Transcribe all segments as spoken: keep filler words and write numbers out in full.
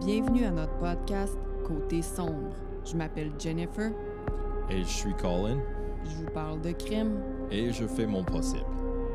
Bienvenue à notre podcast Côté sombre. Je m'appelle Jennifer. Et je suis Colin. Je vous parle de crime. Et je fais mon possible.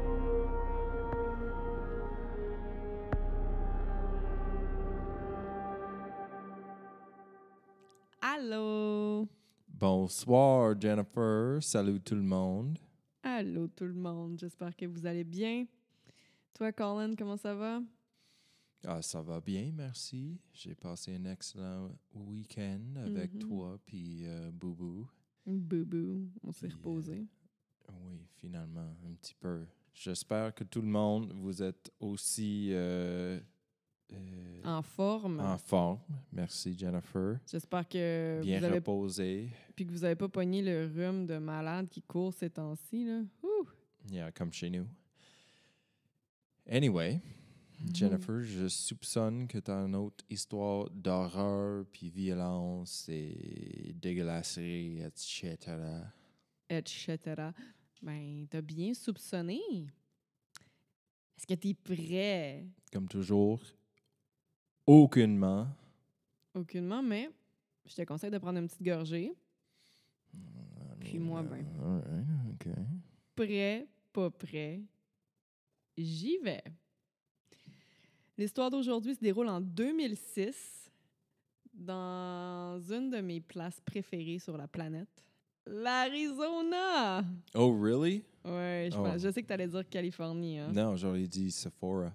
Allô? Bonsoir Jennifer. Salut tout le monde. Allô tout le monde. J'espère que vous allez bien. Toi, Colin, comment ça va? Ah, ça va bien, merci. J'ai passé un excellent week-end avec Mm-hmm. toi puis euh, Boubou. Boubou, on s'est Puis, reposé. Euh, oui, finalement, un petit peu. J'espère que tout le monde, vous êtes aussi euh, euh, En forme. en forme. Merci Jennifer. J'espère que Bien vous avez reposé. puis que vous n'avez pas pogné le rhume de malade qui court ces temps-ci, là. Ouh! Yeah, comme chez nous. Anyway, Jennifer, je soupçonne que tu as une autre histoire d'horreur, puis violence et dégueulasserie, et cetera. Etc. Ben, t'as bien soupçonné. Est-ce que t'es prêt? Comme toujours, aucunement. Aucunement, mais je te conseille de prendre une petite gorgée. Puis moi, ben, All right, OK. prêt, pas prêt, j'y vais. L'histoire d'aujourd'hui se déroule en deux mille six dans une de mes places préférées sur la planète, l'Arizona. Oh, really? Ouais, je, Oh. pense- je sais que tu allais dire Californie. Hein? Non, j'aurais dit Sephora.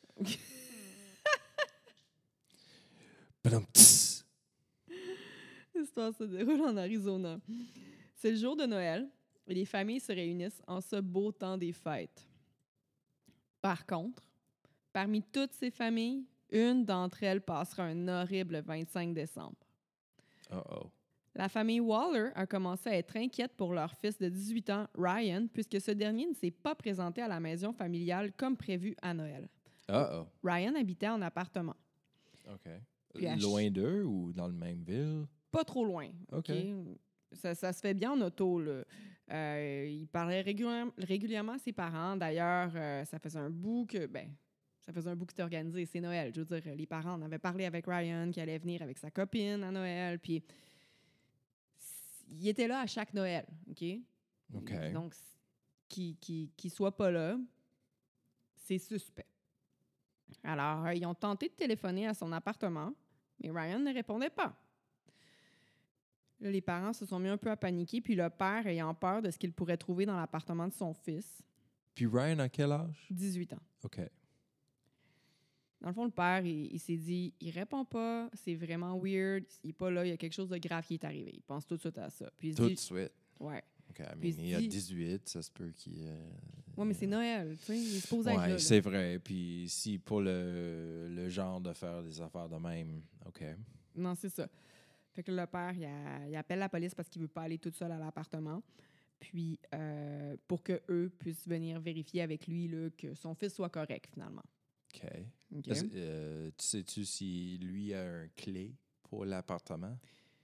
Badum, tss. L'histoire se déroule en Arizona. C'est le jour de Noël et les familles se réunissent en ce beau temps des fêtes. Par contre, parmi toutes ces familles, une d'entre elles passera un horrible vingt-cinq décembre. Uh-oh. La famille Waller a commencé à être inquiète pour leur fils de dix-huit ans, Ryan, puisque ce dernier ne s'est pas présenté à la maison familiale comme prévu à Noël. Uh-oh. Ryan habitait en appartement. OK. Puis à Loin d'eux ou dans la même ville? Pas trop loin. OK. OK? Ça, ça se fait bien en auto, là. Euh, il parlait régulièrement, régulièrement à ses parents. D'ailleurs, euh, ça faisait un bout que... Ben, ça faisait un bout que c'était organisé. C'est Noël. Je veux dire, les parents en avaient parlé avec Ryan, qui allait venir avec sa copine à Noël. Puis, il était là à chaque Noël. OK? OK. Donc, qu'il qui, qui soit pas là, c'est suspect. Alors, ils ont tenté de téléphoner à son appartement, mais Ryan ne répondait pas. Là, les parents se sont mis un peu à paniquer, puis le père, ayant peur de ce qu'il pourrait trouver dans l'appartement de son fils, Puis Ryan, à quel âge? dix-huit ans. OK. Dans le fond, le père, il, il s'est dit, il répond pas, c'est vraiment weird, il est pas là, il y a quelque chose de grave qui est arrivé. Il pense tout de suite à ça. Puis il se Tout dit, de suite. ouais. OK, I mean, Puis il se il y a dit- dix-huit, ça se peut qu'il... Euh, Ouais, mais c'est Noël, tu sais, il est supposé être là, ouais, là. c'est vrai. Puis si pas le, le genre de faire des affaires de même, OK. Non, c'est ça. Fait que le père, il, a- il appelle la police parce qu'il veut pas aller tout seul à l'appartement. Puis, euh, pour qu'eux puissent venir vérifier avec lui là, que son fils soit correct, finalement. OK. OK? Est-ce- euh, tu sais-tu si lui a un clé pour l'appartement?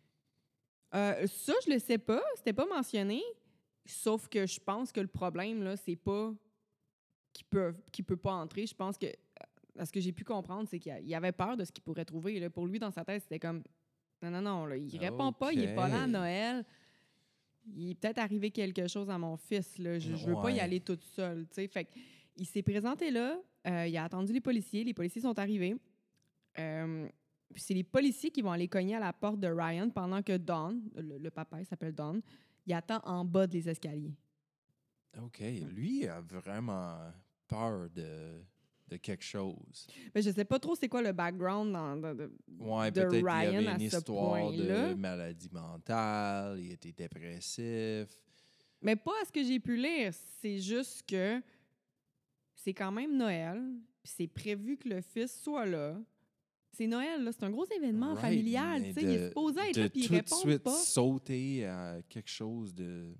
Euh, ça, je le sais pas. C'était pas mentionné. Sauf que je pense que le problème, là, c'est pas qu'il peut, qu'il peut pas entrer. Je pense que, à ce que j'ai pu comprendre, c'est qu'il a- il avait peur de ce qu'il pourrait trouver. Là. Pour lui, dans sa tête, c'était comme non, non, non, là, il répond pas, il est pas là à OK. Noël. Il est peut-être arrivé quelque chose à mon fils. Là. Je, je veux pas y Ouais. aller toute seule. tu sais. Fait que, il s'est présenté là. Euh, il a attendu les policiers. Les policiers sont arrivés. Euh, puis c'est les policiers qui vont aller cogner à la porte de Ryan pendant que Don, le, le papa, il s'appelle Don, il attend en bas des escaliers. OK. Lui a vraiment peur de, de quelque chose. Mais je sais pas trop c'est quoi le background dans- de, de- Ouais, de peut-être qu'il y Ryan avait à une ce histoire de point-là. maladie mentale, il était dépressif. Mais pas à ce que j'ai pu lire. C'est juste que c'est quand même Noël, puis c'est prévu que le fils soit là. C'est Noël, là. C'est un gros événement Right, familial. mais tu sais. Il est de- supposé être de là, puis il tout de répond suite pas. sauter à quelque chose de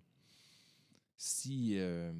si euh,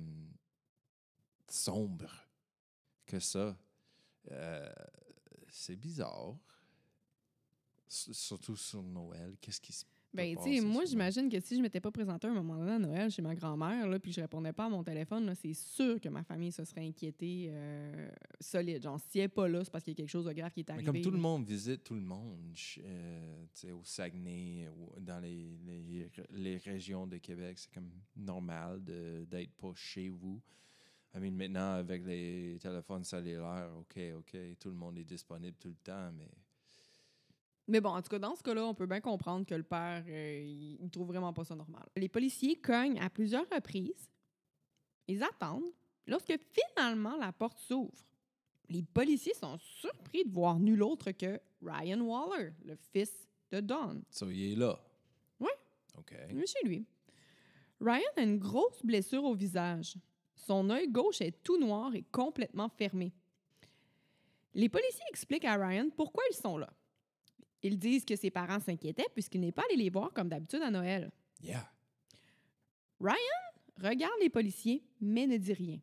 sombre que ça, euh, c'est bizarre. S- Surtout sur Noël, qu'est-ce qui se Ben, tu passer sais, moi, souvent. j'imagine que si je m'étais pas présentée à un moment donné à Noël chez ma grand-mère, là, puis je répondais pas à mon téléphone, là, c'est sûr que ma famille se serait inquiétée euh, solide. Genre, si elle n'est pas là, c'est parce qu'il y a quelque chose de grave qui est Mais arrivé. comme tout le là. monde visite tout le monde, je- euh, tu sais, au Saguenay, ou dans les, les, les régions de Québec, c'est comme normal de, d'être pas chez vous. I mean, maintenant, avec les téléphones cellulaires, OK, OK, tout le monde est disponible tout le temps, mais Mais bon, en tout cas, dans ce cas-là, on peut bien comprendre que le père, euh, il, il trouve vraiment pas ça normal. Les policiers cognent à plusieurs reprises. Ils attendent. Lorsque finalement la porte s'ouvre, les policiers sont surpris de voir nul autre que Ryan Waller, le fils de Dawn. ça, il est là. Oui. OK. Il est chez lui. Ryan a une grosse blessure au visage. Son œil gauche est tout noir et complètement fermé. Les policiers expliquent à Ryan pourquoi ils sont là. Ils disent que ses parents s'inquiétaient puisqu'il n'est pas allé les voir comme d'habitude à Noël. Yeah. Regarde les policiers, mais ne dit rien.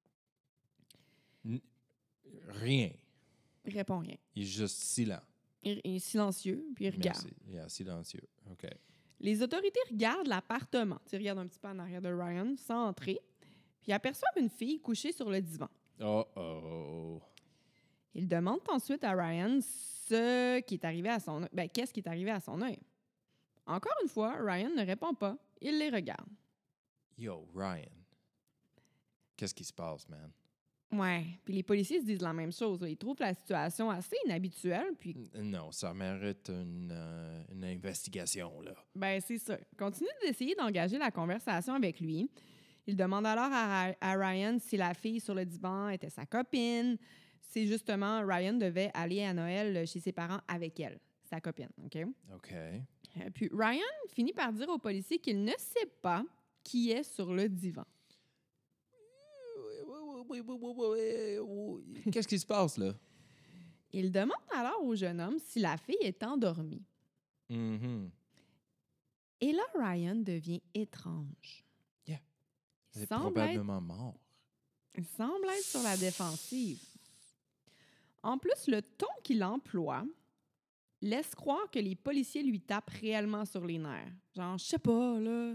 N- rien. Il répond rien. Il est juste silent. Il il est silencieux, puis il regarde. Merci. Il est silencieux. OK. Les autorités regardent l'appartement. Ils regardent un petit peu en arrière de Ryan, sans entrer, puis aperçoivent une fille couchée sur le divan. Oh, oh. Ils demandent ensuite à Ryan ce qui est arrivé à son œil. Ben, qu'est-ce qui est arrivé à son œil. Encore une fois, Ryan ne répond pas. Il les regarde. Yo, Ryan. Qu'est-ce qui se passe, man? Ouais. Puis les policiers se disent la même chose. Là. Ils trouvent la situation assez inhabituelle. Puis, N- Non, ça mérite une, euh, une investigation, là. ben, c'est ça. Ils continuent d'essayer d'engager la conversation avec lui. Il demande alors à, Ra- à Ryan si la fille sur le divan était sa copine. C'est justement, Ryan devait aller à Noël chez ses parents avec elle, sa copine. OK? OK. Euh, Puis Ryan finit par dire aux policiers qu'il ne sait pas qui est sur le divan. Qu'est-ce qui se passe, là? Il demande alors au jeune homme si la fille est endormie. Mhm. Et là, Ryan devient étrange. Yeah. Il Elle est semble, être, probablement mort. il semble être sur la défensive. En plus, le ton qu'il emploie laisse croire que les policiers lui tapent réellement sur les nerfs. Genre, je sais pas, là.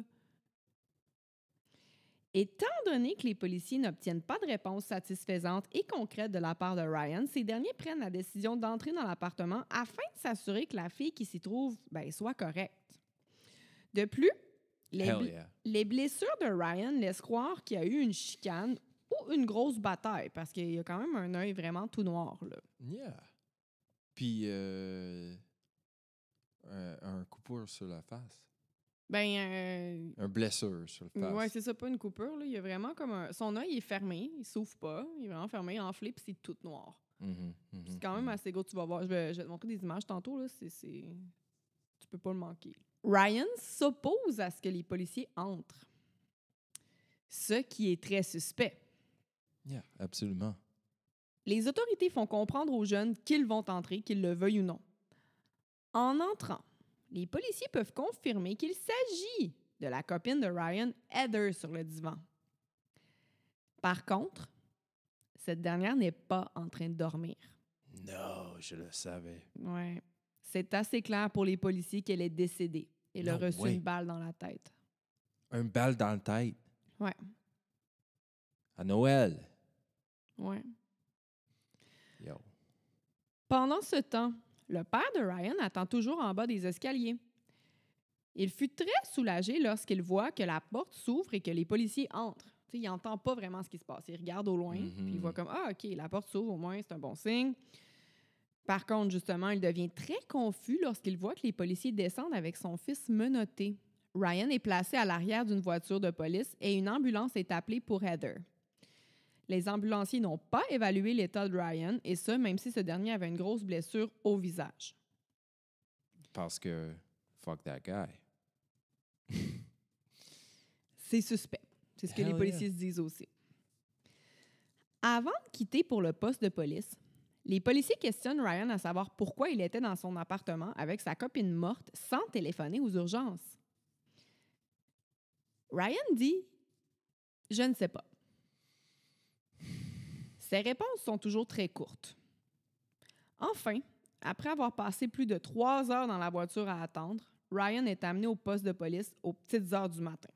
Étant donné que les policiers n'obtiennent pas de réponse satisfaisante et concrète de la part de Ryan, ces derniers prennent la décision d'entrer dans l'appartement afin de s'assurer que la fille qui s'y trouve ben, soit correcte. De plus, les, Hell bl- yeah. les blessures de Ryan laissent croire qu'il y a eu une chicane ou une grosse bataille, parce qu'il y a quand même un œil vraiment tout noir, là. Yeah. Puis, euh, un, un coupure sur la face. Ben, euh, Un blessure sur la face. ouais, c'est ça, pas une coupure, là. Il y a vraiment comme un... Son œil est fermé, il s'ouvre pas, il est vraiment fermé, enflé, puis c'est tout noir. Mhm, mhm, C'est quand même mhm. assez gros, tu vas voir. Je vais, je vais te montrer des images tantôt, là. C'est, c'est... Tu peux pas le manquer. Ryan s'oppose à ce que les policiers entrent. Ce qui est très suspect. Yeah, absolument. Les autorités font comprendre aux jeunes qu'ils vont entrer, qu'ils le veuillent ou non. En entrant, les policiers peuvent confirmer qu'il s'agit de la copine de Ryan, Heather, sur le divan. Par contre, cette dernière n'est pas en train de dormir. Non, je le savais. Ouais. C'est assez clair pour les policiers qu'elle est décédée. Elle a No reçu way. une balle dans la tête. Un balle dans la tête. Ouais. À Noël. Ouais. Yo. Pendant ce temps, le père de Ryan attend toujours en bas des escaliers. Il fut très soulagé lorsqu'il voit que la porte s'ouvre et que les policiers entrent. T'sais, il n'entend pas vraiment ce qui se passe. Il regarde au loin, Mhm. puis il voit comme « Ah, OK, la porte s'ouvre, au moins, c'est un bon signe. » Par contre, justement, il devient très confus lorsqu'il voit que les policiers descendent avec son fils menotté. Ryan est placé à l'arrière d'une voiture de police et une ambulance est appelée pour Heather. Les ambulanciers n'ont pas évalué l'état de Ryan, et ce, même si ce dernier avait une grosse blessure au visage. Parce que, fuck that guy. C'est suspect. C'est ce que Hell les policiers yeah. se disent aussi. Avant de quitter pour le poste de police, les policiers questionnent Ryan à savoir pourquoi il était dans son appartement avec sa copine morte sans téléphoner aux urgences. Ryan dit « Je ne sais pas ». Ses réponses sont toujours très courtes. Enfin, après avoir passé plus de trois heures dans la voiture à attendre, Ryan est amené au poste de police aux petites heures du matin.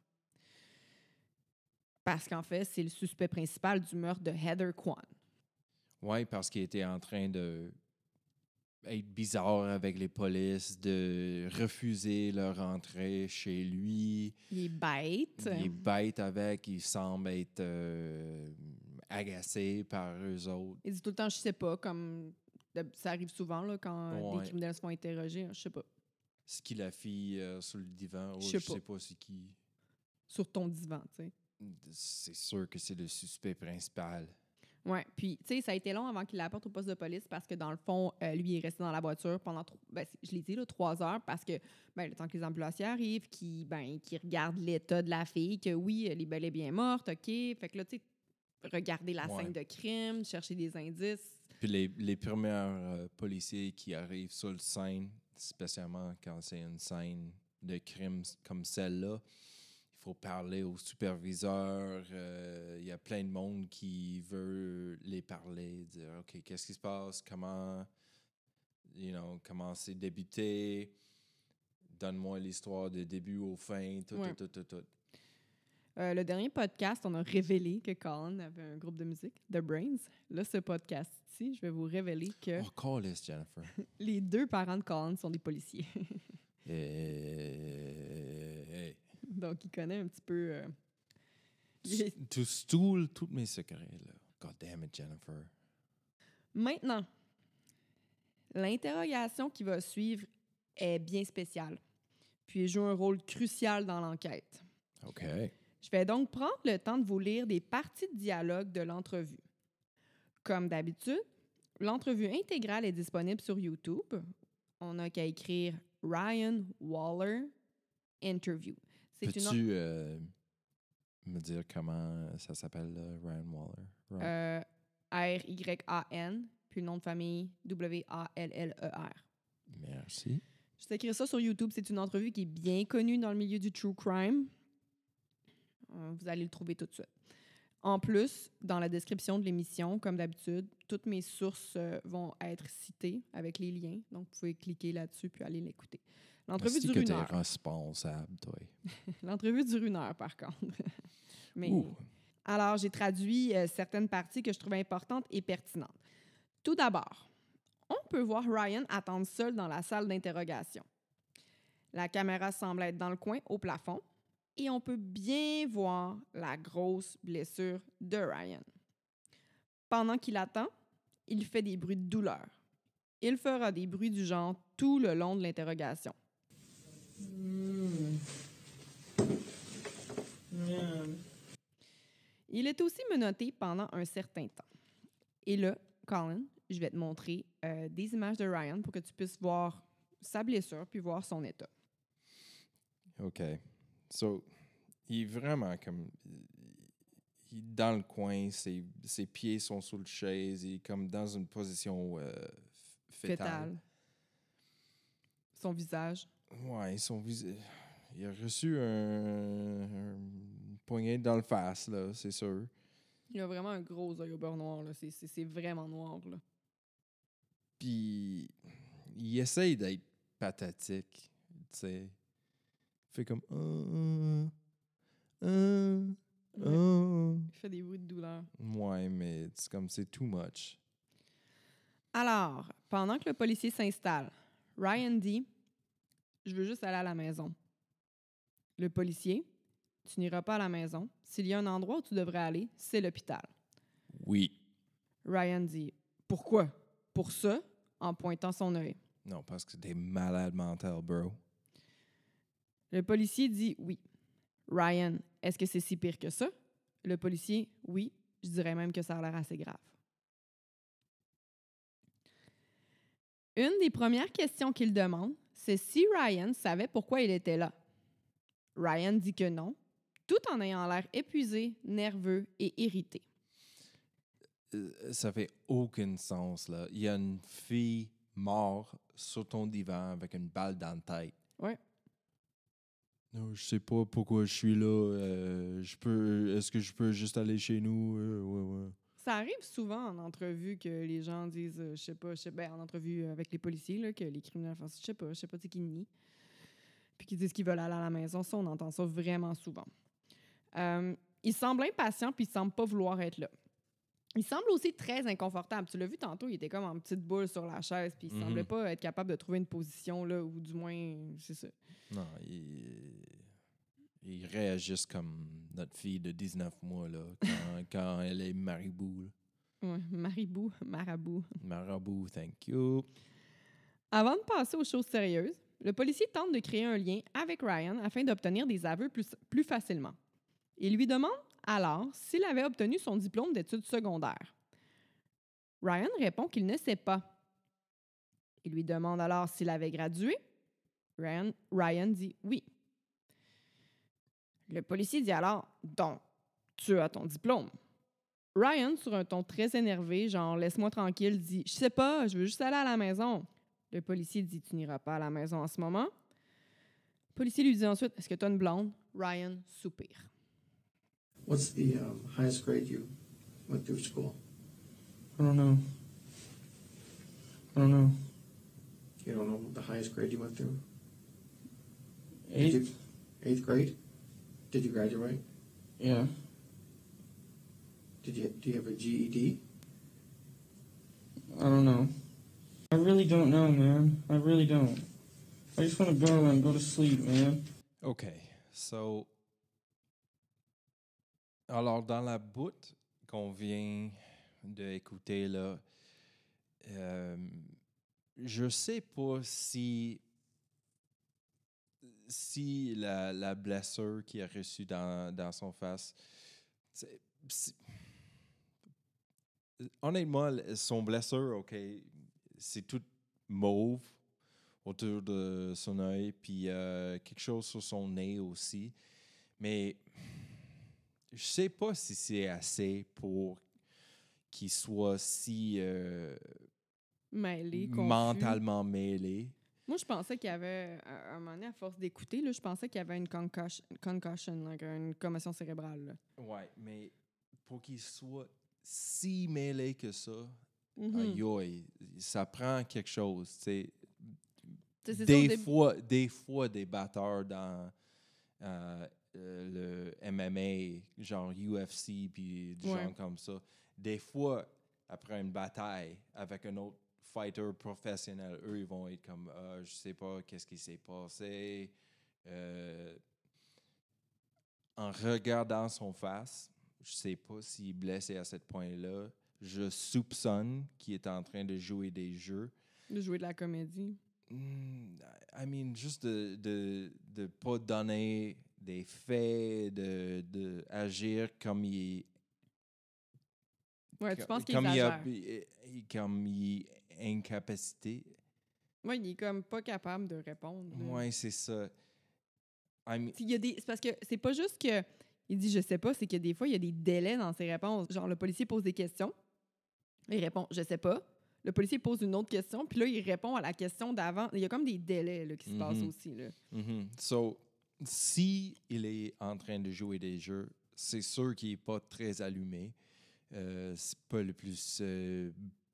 Parce qu'en fait, c'est le suspect principal du meurtre de Heather Kwan. Oui, parce qu'il était en train de être bizarre avec les polices, de refuser leur entrée chez lui. Il est bête. Il est bête avec, il semble être euh, agacé par eux autres. Il dit tout le temps « je sais pas », comme ça arrive souvent là, quand Ouais. des criminels se font interroger. Je sais pas. Ce qu'il a fait euh, sur le divan, oh, Je sais je pas. sais pas c'est qui. Sur ton divan, tu sais. C'est sûr que c'est le suspect principal. Oui, puis, tu sais, ça a été long avant qu'il l'apporte au poste de police parce que, dans le fond, euh, lui, il est resté dans la voiture pendant, tro- ben, je l'ai dit, là, trois heures parce que, ben, le temps que les ambulanciers arrivent, qui ben, qui regardent l'état de la fille, que oui, elle est bel et bien morte, OK. Fait que là, tu sais, regarder la Ouais. scène de crime, chercher des indices. Puis les, les premiers euh, policiers qui arrivent sur le scène, spécialement quand c'est une scène de crime comme celle-là, il faut parler au superviseur. Il euh, y a plein de monde qui veut les parler, dire OK, qu'est-ce qui se passe, comment, you know, comment c'est débuté, donne-moi l'histoire de début au fin, tout, Ouais. tout, tout, tout, tout. Euh, le dernier podcast, on a révélé que Colin avait un groupe de musique, The Brains. Là, ce podcast-ci, je vais vous révéler que Oh, call this, Jennifer. les deux parents de Colin sont des policiers. hey, hey. Donc, il connaît un petit peu... Euh, les... Tu stoules tous mes secrets, là. God damn it, Jennifer. Maintenant, l'interrogation qui va suivre est bien spéciale, puis elle joue un rôle crucial dans l'enquête. OK. Je vais donc prendre le temps de vous lire des parties de dialogue de l'entrevue. Comme d'habitude, l'entrevue intégrale est disponible sur YouTube. On n'a qu'à écrire Ryan Waller Interview. C'est Peux-tu une... euh, me dire comment ça s'appelle, euh, Ryan Waller? Ryan? Euh, R Y A N, puis le nom de famille W A L L E R. Merci. Je vais écrire ça sur YouTube. C'est une entrevue qui est bien connue dans le milieu du true crime. Euh, vous allez le trouver tout de suite. En plus, dans la description de l'émission, comme d'habitude, toutes mes sources euh, vont être citées avec les liens. Donc, vous pouvez cliquer là-dessus puis aller l'écouter. L'entrevue Est-ce dure que une t'es heure. responsable, toi? L'entrevue dure une heure, par contre. Mais, Ouh. alors, j'ai traduit euh, certaines parties que je trouvais importantes et pertinentes. Tout d'abord, on peut voir Ryan attendre seul dans la salle d'interrogation. La caméra semble être dans le coin, au plafond, et on peut bien voir la grosse blessure de Ryan. Pendant qu'il attend, il fait des bruits de douleur. Il fera des bruits du genre tout le long de l'interrogation. Mm. Mm. Il est aussi menotté pendant un certain temps. Et là, Colin, je vais te montrer euh, des images de Ryan pour que tu puisses voir sa blessure puis voir son état. OK. So, il est vraiment comme... Il est dans le coin, ses, ses pieds sont sur le chaise, il est comme dans une position euh, fétale. Fétal. Son visage. Ouais, son visage... Il a reçu un, un poignet dans le face, là, c'est sûr. Il a vraiment un gros œil au beurre noir. Là. C'est, c'est, c'est vraiment noir. Là. Puis, il essaye d'être pathétique, tu sais. Il fait comme... Uh, uh, Ouais. uh. Il fait des bruits de douleur. Ouais, mais c'est comme c'est too much. Alors, pendant que le policier s'installe, Ryan dit « Je veux juste aller à la maison. » Le policier « Tu n'iras pas à la maison. S'il y a un endroit où tu devrais aller, c'est l'hôpital. » Oui. Ryan dit « Pourquoi? » Pour ça, en pointant son œil. Non, parce que t'es malade mental, bro. Le policier dit « Oui. » Ryan, est-ce que c'est si pire que ça? Le policier, oui, je dirais même que ça a l'air assez grave. Une des premières questions qu'il demande, c'est si Ryan savait pourquoi il était là. Ryan dit que non, tout en ayant l'air épuisé, nerveux et irrité. Euh, ça fait aucun sens, là. Il y a une fille morte sur ton divan avec une balle dans la tête. Ouais. Non, je sais pas pourquoi je suis là. Euh, je peux, est-ce que je peux juste aller chez nous? Euh, ouais, ouais. Ça arrive souvent en entrevue que les gens disent, euh, je sais pas, je sais ben, en entrevue avec les policiers, là, que les criminels font, je sais pas, je sais pas, tu sais qui nie. puis qui disent qu'ils veulent aller à la maison. Ça, on entend ça vraiment souvent. Euh, il semble impatient, puis il semble pas vouloir être là. Il semble aussi très inconfortable. Tu l'as vu tantôt, il était comme en petite boule sur la chaise, puis il Mhm. semblait pas être capable de trouver une position, là, ou du moins, c'est ça. Non, il, il réagisse comme notre fille de dix-neuf mois, là, quand, quand elle est maribou. Là. Ouais, maribou, marabout. Marabout, thank you. Avant de passer aux choses sérieuses, le policier tente de créer un lien avec Ryan afin d'obtenir des aveux plus, plus facilement. Il lui demande alors s'il avait obtenu son diplôme d'études secondaires. Ryan répond qu'il ne sait pas. Il lui demande alors s'il avait gradué. Ryan, Ryan dit oui. Le policier dit alors « Donc, tu as ton diplôme. » Ryan, sur un ton très énervé, genre « Laisse-moi tranquille », dit « Je sais pas, je veux juste aller à la maison. » Le policier dit « Tu n'iras pas à la maison en ce moment. » Le policier lui dit ensuite « Est-ce que tu as une blonde? » Ryan soupire. What's the um, highest grade you went through school? I don't know. I don't know. You don't know the highest grade you went through? Did Eighth? you, eighth grade? Did you graduate? Yeah. Did you do you have a G E D? I don't know. I really don't know, man. I really don't. I just want to go and go to sleep, man. OK. So, alors, dans la bout qu'on vient d'écouter, là, euh, je sais pas si si la, la blessure qu'il a reçue dans, dans son face, c'est, c'est, honnêtement, son blessure, OK, c'est tout mauve autour de son œil, puis euh, quelque chose sur son nez aussi. Mais je sais pas si c'est assez pour qu'il soit si euh, Mêlé, confus. mentalement mêlé. Moi, je pensais qu'il y avait, à un moment donné, à force d'écouter, là, je pensais qu'il y avait une concussion, concussion like une commotion cérébrale. Là. Ouais, mais pour qu'il soit si mêlé que ça, Mm-hmm. aïe, aïe, ça prend quelque chose. T'sais. C'est, c'est Des, ça, fois, des fois, des batteurs dans euh, euh, le M M A, genre U F C, puis des Ouais. gens comme ça, des fois, après une bataille avec un autre fighter professionnel, eux, ils vont être comme ah, je sais pas qu'est-ce qui s'est passé. Euh, en regardant son face, je sais pas s'il est blessé à ce point-là. Je soupçonne qu'il est en train de jouer des jeux. de jouer de la comédie. Mm, I mean, juste de de de pas donner des faits, de, de agir comme il est. Ouais, tu penses qu'il comme il, a, exagère. il- il- comme il est incapacité. Ouais, il est comme pas capable de répondre. là. Ouais, c'est ça. I mean, Il y a des, c'est parce que c'est pas juste que il dit je sais pas, c'est que des fois il y a des délais dans ses réponses. Genre le policier pose des questions, il répond je sais pas. Le policier pose une autre question, puis là il répond à la question d'avant. Il y a comme des délais là, qui se Mhm. passent aussi là. mhm. So, si il est en train de jouer des jeux, c'est sûr qu'il est pas très allumé. Euh, c'est pas le plus euh,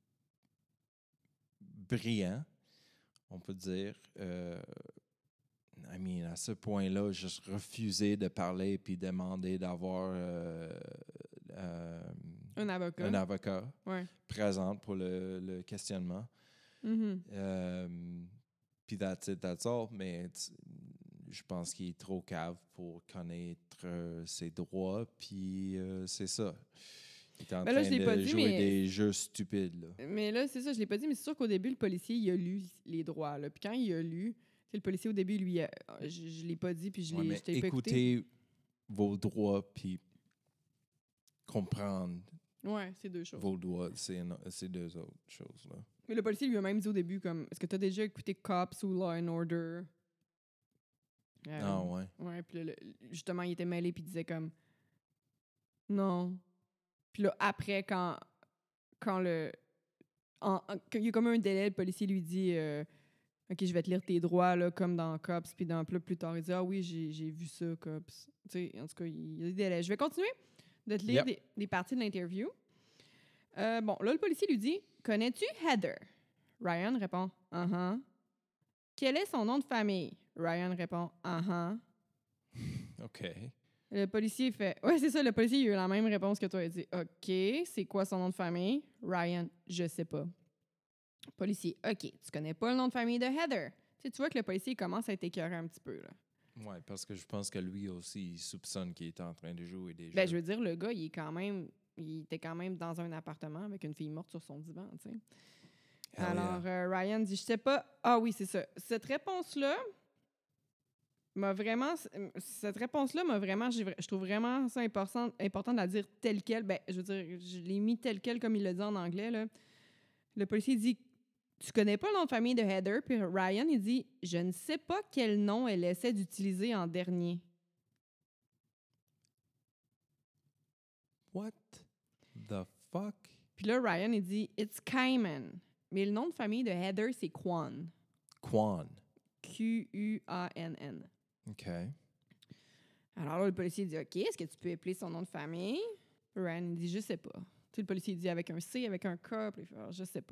brillant, on peut dire. Euh, I mean, à ce point-là, juste refuser de parler puis demander d'avoir euh, euh, Un avocat. un avocat Ouais. présent pour le, le questionnement. Mhm. Euh, puis that's it, that's all. Mais t- je pense qu'il est trop cave pour connaître euh, ses droits. Puis euh, c'est ça. Il est en Ben là, train je l'ai de pas dit, jouer mais- des jeux stupides. Là. Mais là, c'est ça, je l'ai pas dit, mais c'est sûr qu'au début, le policier, il a lu les droits. Là. Puis quand il a lu, tu sais, le policier, au début, lui, a- je, je l'ai pas dit, puis je Ouais, l'ai mais je t'ai pas écouté. écoutez vos droits, puis comprendre Ouais, c'est deux choses. vos droits, c'est, une- c'est deux autres choses. Là. Mais le policier lui a même dit au début, comme, est-ce que tu as déjà écouté Cops ou Law and Order? Euh, Ah ouais. Ouais, puis là, le- justement, il était mêlé, puis il disait comme, non. Puis là, après, quand, quand le... en- en- quand il y a comme un délai, le policier lui dit, euh, OK, je vais te lire tes droits, là, comme dans Cops, puis dans plus, plus tard, il dit, ah oui, j'ai, j'ai vu ça, Cops. Tu sais, en tout cas, il y a des délais. Je vais continuer de te lire Yep. des, des parties de l'interview. Euh, bon, là, le policier lui dit, connais-tu Heather? Ryan répond, uh-huh. Quel est son nom de famille? Ryan répond « Uh-huh ». OK. Le policier fait « Ouais, c'est ça, le policier il a eu la même réponse que toi. Il dit « OK, c'est quoi son nom de famille? » Ryan « Je sais pas. » Policier « OK, tu connais pas le nom de famille de Heather? » Tu sais, tu vois que le policier commence à être écœuré un petit peu, là. Oui, parce que je pense que lui aussi, il soupçonne qu'il est en train de jouer des jeux. Ben, je veux dire, le gars, il est quand même... Il était quand même dans un appartement avec une fille morte sur son divan, tu sais. Hell Alors, yeah. euh, Ryan dit « Je sais pas. » Ah oui, c'est ça. Cette réponse-là m'a vraiment... Cette réponse-là m'a vraiment... j'ai- Je trouve vraiment ça important, important de la dire telle quelle. Ben, je veux dire, je l'ai mis telle quelle comme il le dit en anglais, là. Le policier dit « Tu connais pas le nom de famille de Heather? » Puis Ryan, il dit « Je ne sais pas quel nom elle essaie d'utiliser en dernier. » What the fuck? Puis là, Ryan, il dit « It's Cayman. » Mais le nom de famille de Heather, c'est Quan. Quan. Q U A N N. OK. Alors là, le policier dit « OK, est-ce que tu peux appeler son nom de famille? » Ryan, il dit « Je sais pas. » Tu sais, le policier dit avec un C, avec un K, puis il fait « Je sais pas. »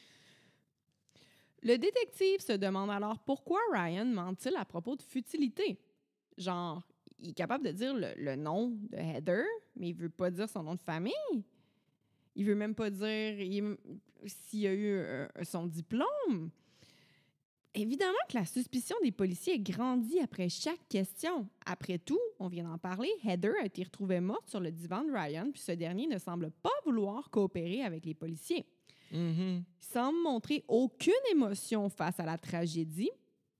Le détective se demande alors pourquoi Ryan ment-il à propos de futilité. Genre, il est capable de dire le, le nom de Heather, mais il veut pas dire son nom de famille. Il veut même pas dire il- s'il a eu euh, son diplôme. Évidemment que la suspicion des policiers grandit après chaque question. Après tout, on vient d'en parler, Heather a été retrouvée morte sur le divan de Ryan, puis ce dernier ne semble pas vouloir coopérer avec les policiers. Mhm. Il semble montrer aucune émotion face à la tragédie.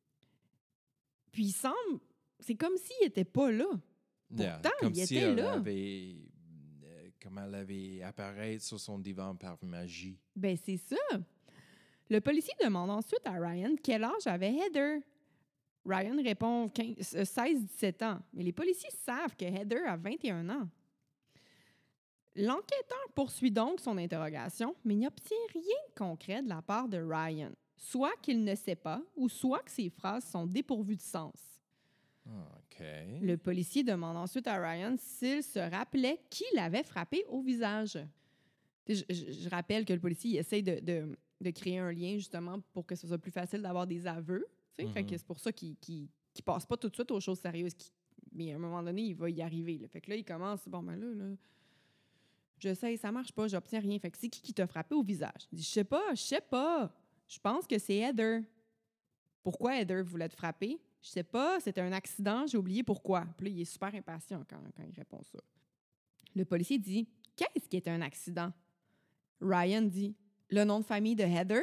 Puis il semble... C'est comme s'il n'était pas là. Yeah, Pourtant, comme il si était elle là. avait, euh, comme elle avait apparu sur son divan par magie. Ben c'est ça. Le policier demande ensuite à Ryan quel âge avait Heather. Ryan répond seize dix-sept ans. Mais les policiers savent que Heather a vingt et un ans. L'enquêteur poursuit donc son interrogation, mais n'obtient rien de concret de la part de Ryan. Soit qu'il ne sait pas, ou soit que ses phrases sont dépourvues de sens. OK. Le policier demande ensuite à Ryan s'il se rappelait qui l'avait frappé au visage. Je, je- je rappelle que le policier il essaie de, de- de créer un lien justement pour que ce soit plus facile d'avoir des aveux. tu sais. Fait que Mhm. c'est pour ça qu'il ne passe pas tout de suite aux choses sérieuses. qu'il- Mais à un moment donné, il va y arriver. Là. Fait que là, il commence, bon, ben là, là je sais, ça marche pas, j'obtiens rien. Fait que c'est qui qui t'a frappé au visage? Il dit, je sais pas, je sais pas. Je pense que c'est Heather. Pourquoi Heather voulait te frapper? Je sais pas, c'était un accident, j'ai oublié pourquoi. Puis là, il est super impatient quand, quand il répond ça. Le policier dit, qu'est-ce qui est un accident? Ryan dit, le nom de famille de Heather?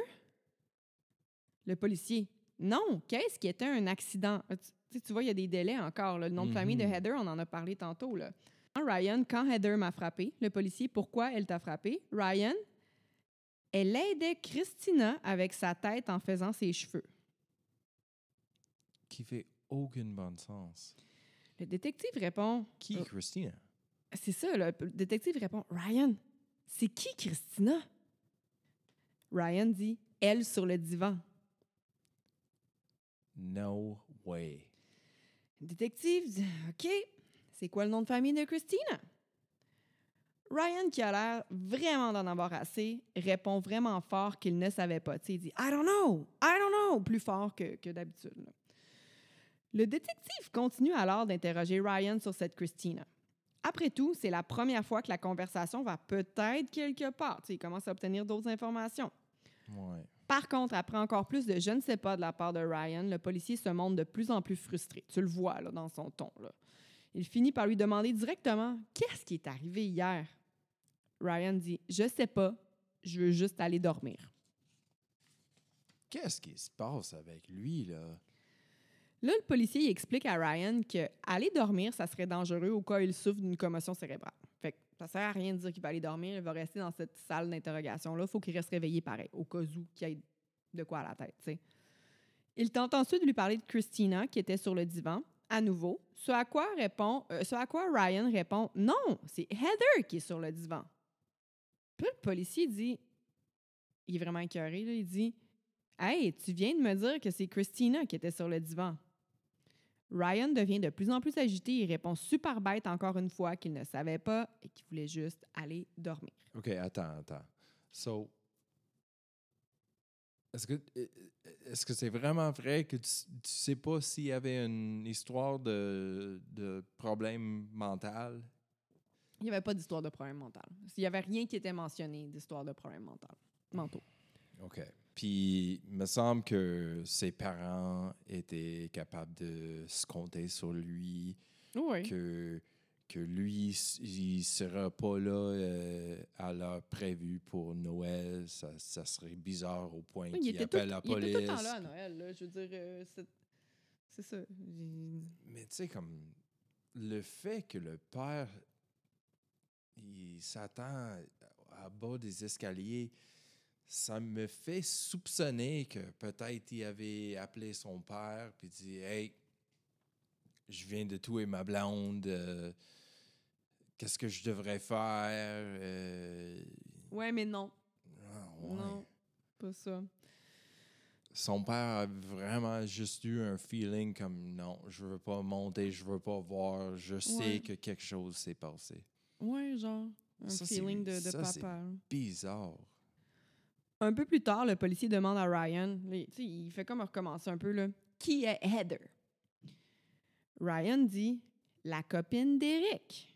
Le policier, non, qu'est-ce qui était un accident? Tu, tu sais, tu vois, il y a des délais encore. là. Le nom de famille de Mhm. Heather, on en a parlé tantôt. Là. Ryan, quand Heather m'a frappé, le policier, pourquoi elle t'a frappé? Ryan, elle aidait Christina avec sa tête en faisant ses cheveux. Qui fait aucun bon sens. Le détective répond, Qui, Euh, Christina? c'est ça, le détective répond, Ryan, c'est qui Christina? Ryan dit, elle sur le divan. No way. Le détective dit, OK, c'est quoi le nom de famille de Christina? Ryan, qui a l'air vraiment d'en avoir assez, répond vraiment fort qu'il ne savait pas. Tu sais, il dit I don't know, I don't know, plus fort que, que d'habitude. là. Le détective continue alors d'interroger Ryan sur cette Christina. Après tout, c'est la première fois que la conversation va peut-être quelque part. Tu sais, il commence à obtenir d'autres informations. Ouais. Par contre, après encore plus de je ne sais pas de la part de Ryan, le policier se montre de plus en plus frustré. Tu le vois là, dans son ton. Là. Il finit par lui demander directement « Qu'est-ce qui est arrivé hier? » Ryan dit « Je sais pas, je veux juste aller dormir. Qu'est-ce qui se passe avec lui, là? » Là, le policier il explique à Ryan que aller dormir, ça serait dangereux au cas où il souffre d'une commotion cérébrale. Fait que ça sert à rien de dire qu'il va aller dormir, il va rester dans cette salle d'interrogation-là. Il faut qu'il reste réveillé pareil, au cas où qu'il ait de quoi à la tête. T'sais. Il tente ensuite de lui parler de Christina, qui était sur le divan, à nouveau, ce à quoi, répond, euh, ce à quoi Ryan répond « Non, c'est Heather qui est sur le divan. » Puis là, le policier dit, il est vraiment écœuré, là, il dit « Hey, tu viens de me dire que c'est Christina qui était sur le divan. » Ryan devient de plus en plus agité et répond super bête encore une fois qu'il ne savait pas et qu'il voulait juste aller dormir. OK, attends, attends. So, Est-ce que est-ce que c'est vraiment vrai que tu, tu sais pas s'il y avait une histoire de, de problème mental? Il n'y avait pas d'histoire de problème mental. Il n'y avait rien qui était mentionné d'histoire de problème mental, mentaux. OK. Puis, il me semble que ses parents étaient capables de se compter sur lui, Oui. que, que lui, il ne sera pas là euh, à l'heure prévue pour Noël. Ça, ça serait bizarre au point Oui, il qu'il était appelle tout, la il police. était tout le temps là à Noël. Là. Je veux dire, euh, c'est, c'est ça. J'ai- Mais tu sais, comme le fait que le père, il s'attend à bas des escaliers, ça me fait soupçonner que peut-être il avait appelé son père puis dit « Hey, je viens de tuer ma blonde, euh, qu'est-ce que je devrais faire? Euh, Ouais, mais non. ah, ouais. Non, pas ça. Son père a vraiment juste eu un feeling comme « Non, je veux pas monter, je veux pas voir, je sais Ouais. que quelque chose s'est passé. Ouais, genre, un Ça, c'est- feeling de, de ça, c'est- papa. » Bizarre. Un peu plus tard, le policier demande à Ryan, là, tu sais, il fait comme recommencer un peu, là, qui est Heather? Ryan dit, la copine d'Eric.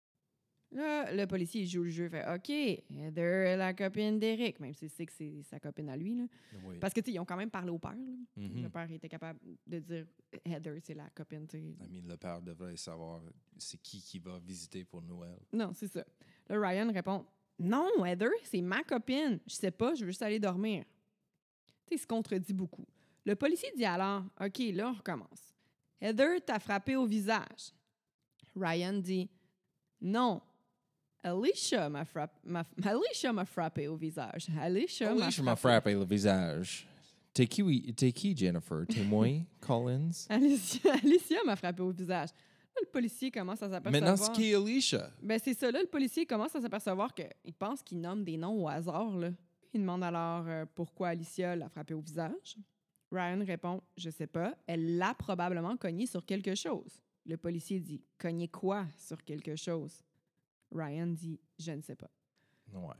Là, le policier il joue le jeu, fait OK, Heather est la copine d'Eric, même s'il sait que c'est sa copine à lui. Là. Oui. Parce que, tu sais, ils ont quand même parlé au père. Là. Mhm. Le père était capable de dire Heather, c'est la copine, tu sais. I mean, le père devrait savoir c'est qui qui va visiter pour Noël. Non, c'est ça. Là, Ryan répond non, Heather, c'est ma copine. Je sais pas, je veux juste aller dormir. Tu sais, il se contredit beaucoup. Le policier dit alors OK, là, on recommence. Heather t'a frappé au visage. Ryan dit non. Alicia m'a frappé, m'a, Alicia m'a frappé au visage. Alicia m'a Alicia m'a frappé. frappé le visage. T'es qui, t'es qui, Jennifer? T'es moi, Collins? Alicia, Alicia m'a frappé au visage. Là, le policier commence à s'apercevoir. Maintenant, c'est qui Alicia? Ben, c'est ça, là, le policier commence à s'apercevoir qu'il pense qu'il nomme des noms au hasard, là. Il demande alors euh, pourquoi Alicia l'a frappé au visage. Ryan répond « Je sais pas, elle l'a probablement cogné sur quelque chose. » Le policier dit « Cogné quoi sur quelque chose? » Ryan dit « Je ne sais pas. » Ouais.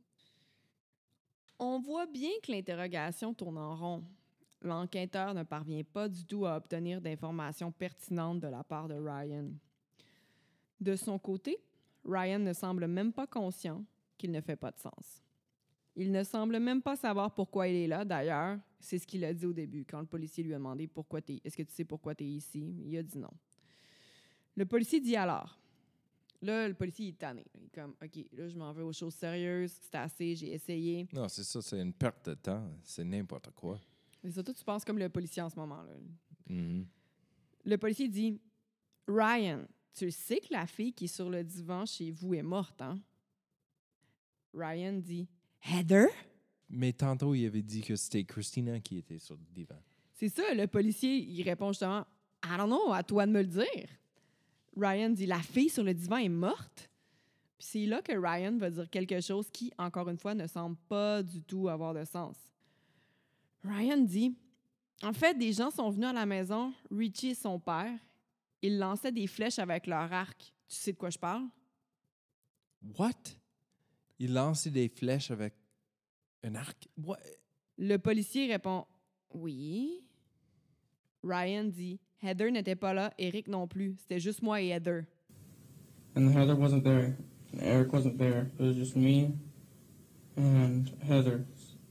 On voit bien que l'interrogation tourne en rond. L'enquêteur ne parvient pas du tout à obtenir d'informations pertinentes de la part de Ryan. De son côté, Ryan ne semble même pas conscient qu'il ne fait pas de sens. Il ne semble même pas savoir pourquoi il est là. D'ailleurs, c'est ce qu'il a dit au début, quand le policier lui a demandé pourquoi t'es, est-ce que tu sais pourquoi tu es ici? Il a dit non. Le policier dit alors. Là, le policier il est tanné. Il est comme, OK, là, je m'en vais aux choses sérieuses. C'est assez, j'ai essayé. Non, c'est ça, c'est une perte de temps. C'est n'importe quoi. Et surtout, tu penses comme le policier en ce moment. Là. Mhm. Le policier dit, Ryan, tu sais que la fille qui est sur le divan chez vous est morte, hein? Ryan dit, Heather? Mais tantôt, il avait dit que c'était Christina qui était sur le divan. C'est ça, le policier, il répond justement, I don't know, à toi de me le dire. Ryan dit, la fille sur le divan est morte? Puis c'est là que Ryan va dire quelque chose qui, encore une fois, ne semble pas du tout avoir de sens. Ryan dit, en fait, des gens sont venus à la maison, Richie et son père, ils lançaient des flèches avec leur arc. Tu sais de quoi je parle? What? Il lançait des flèches avec un arc? What? Le policier répond, oui. Ryan dit, Heather n'était pas là, Eric non plus. C'était juste moi et Heather. And Heather wasn't there. And Eric wasn't there. It was just me and Heather.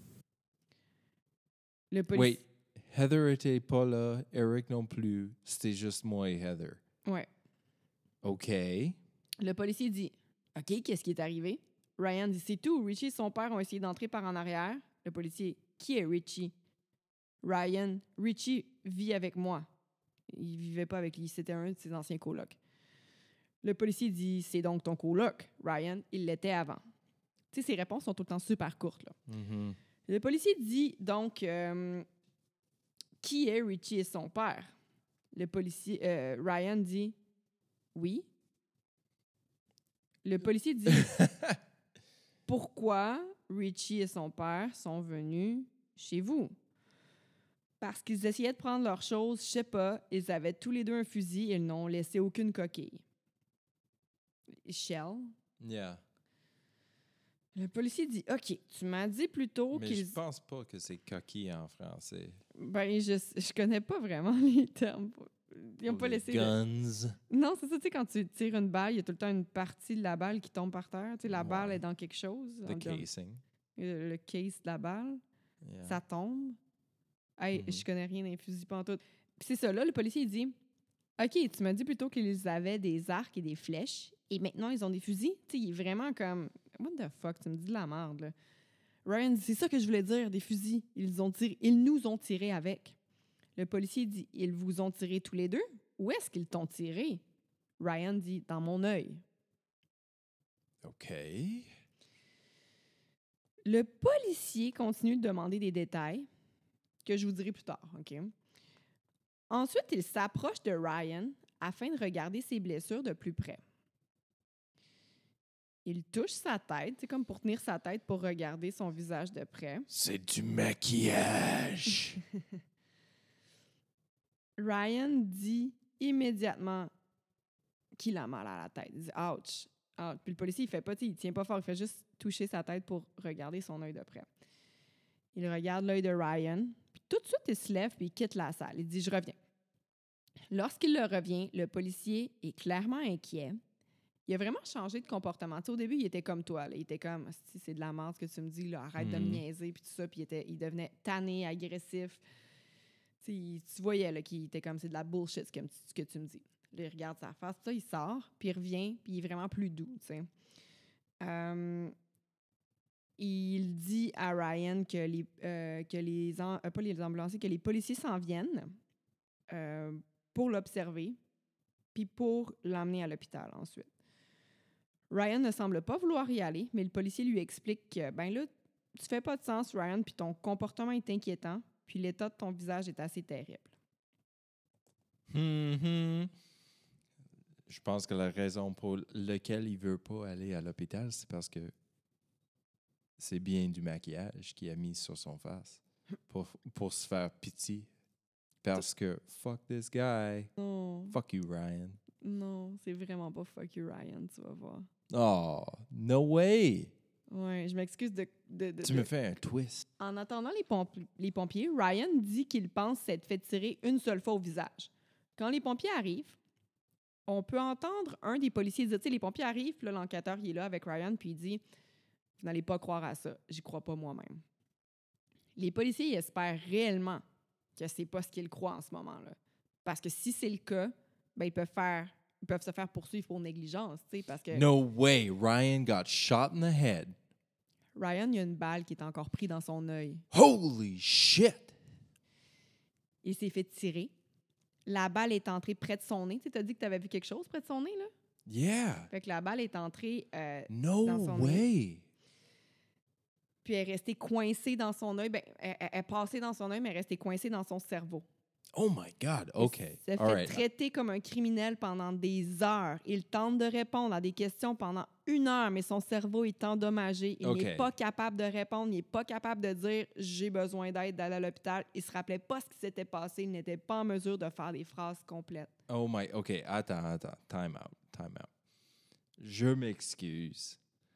Le policier... Wait, Heather était pas là, Eric non plus. C'était juste moi et Heather. Ouais. OK. Le policier dit, OK, qu'est-ce qui est arrivé? Ryan dit, c'est tout. Richie et son père ont essayé d'entrer par en arrière. Le policier, qui est Richie? Ryan, Richie vit avec moi. Il vivait pas avec lui, c'était un de ses anciens colocs. Le policier dit, c'est donc ton coloc. Ryan, il l'était avant. Tu sais, ses réponses sont tout le temps super courtes, là. Mhm. Le policier dit donc euh, qui est Richie et son père? Le policier euh, Ryan dit oui. Le policier dit pourquoi Richie et son père sont venus chez vous? Parce qu'ils essayaient de prendre leurs choses, je sais pas, ils avaient tous les deux un fusil et ils n'ont laissé aucune coquille. Shell. Yeah. Le policier dit « OK, tu m'as dit plus tôt Mais qu'ils... » je pense pas que c'est coquille en français. Ben, je, je connais pas vraiment les termes. Ils ont Pour pas les laissé... le- guns. Non, c'est ça, tu sais, quand tu tires une balle, il y a tout le temps une partie de la balle qui tombe par terre. Tu sais, la balle Ouais. est dans quelque chose. The dans- casing. Le, le case de la balle, Yeah. ça tombe. Hey, Mhm. je connais rien d'un fusil pantoute. Puis c'est ça, là, le policier, il dit « OK, tu m'as dit plutôt qu'ils avaient des arcs et des flèches, et maintenant, ils ont des fusils. » Tu sais, il est vraiment comme « What the fuck, tu me dis de la merde, là. » Ryan dit « C'est ça que je voulais dire, des fusils. Ils, ont tiré, ils nous ont tiré avec. » Le policier dit « Ils vous ont tiré tous les deux? Où est-ce qu'ils t'ont tiré? » Ryan dit « Dans mon œil. » OK. Le policier continue de demander des détails que je vous dirai plus tard, OK? Ensuite, il s'approche de Ryan afin de regarder ses blessures de plus près. Il touche sa tête, c'est comme pour tenir sa tête pour regarder son visage de près. C'est du maquillage. Ryan dit immédiatement qu'il a mal à la tête. Il dit « Ouch! » Ouch. Puis le policier, il fait pas, il tient pas fort, il fait juste toucher sa tête pour regarder son œil de près. Il regarde l'œil de Ryan, puis tout de suite, il se lève puis il quitte la salle. Il dit « Je reviens. » Lorsqu'il le revient, le policier est clairement inquiet. Il a vraiment changé de comportement. Tu sais, au début, il était comme toi. Là. Il était comme « Si c'est de la merde ce que tu me dis, là, arrête de me Mhm. niaiser. » Puis tout ça, puis il, était, il devenait tanné, agressif. Tu sais, il- tu voyais là, qu'il était comme « C'est de la bullshit ce que, ce que tu me dis. » Là, il regarde sa face, ça, il sort, puis il revient, puis il est vraiment plus doux, tu sais. Euh, il dit à Ryan que les, euh, que les, am- euh, pas les ambulanciers, que les policiers s'en viennent euh, pour l'observer, puis pour l'emmener à l'hôpital ensuite. Ryan ne semble pas vouloir y aller, mais le policier lui explique que, ben là, tu fais pas de sens, Ryan, puis ton comportement est inquiétant, puis l'état de ton visage est assez terrible. Mhm. Je pense que la raison pour laquelle il veut pas aller à l'hôpital, c'est parce que c'est bien du maquillage qu'il a mis sur son face pour, pour se faire pitié. Parce que fuck this guy. Non, Fuck you, Ryan. non, c'est vraiment pas fuck you, Ryan, tu vas voir. Oh, no way. Ouais, je m'excuse de, de, de- Tu de- me fais un twist. En attendant les, pomp- les pompiers, Ryan dit qu'il pense s'être fait tirer une seule fois au visage. Quand les pompiers arrivent, on peut entendre un des policiers dire, tu sais, les pompiers arrivent, puis là, l'enquêteur, il est là avec Ryan, puis il dit « Vous n'allez pas croire à ça, j'y crois pas moi-même. » Les policiers, ils espèrent réellement que c'est pas ce qu'ils croient en ce moment-là. Parce que si c'est le cas, ben, ils peuvent faire, ils peuvent se faire poursuivre pour négligence, tu sais, parce que No way. Ryan got shot in the head. Ryan, il y a une balle qui est encore prise dans son œil. Holy shit. Il s'est fait tirer. La balle est entrée près de son nez. Tu as dit que tu avais vu quelque chose près de son nez, là? Yeah. Fait que la balle est entrée, euh, No Dans son way. puis elle est restée coincée dans son œil. Ben, elle, elle- elle est passée dans son œil, mais elle est restée coincée dans son cerveau. Oh my God. Okay. Il s'est All fait right. traiter comme un criminel pendant des heures. Il tente de répondre à des questions pendant une heure, mais son cerveau est endommagé. Il OK. n'est pas capable de répondre. Il n'est pas capable de dire « j'ai besoin d'aide, d'aller à l'hôpital ». Il se rappelait pas ce qui s'était passé. Il n'était pas en mesure de faire des phrases complètes. Oh my. OK. Attends, attends. Time out. Time out. Je m'excuse.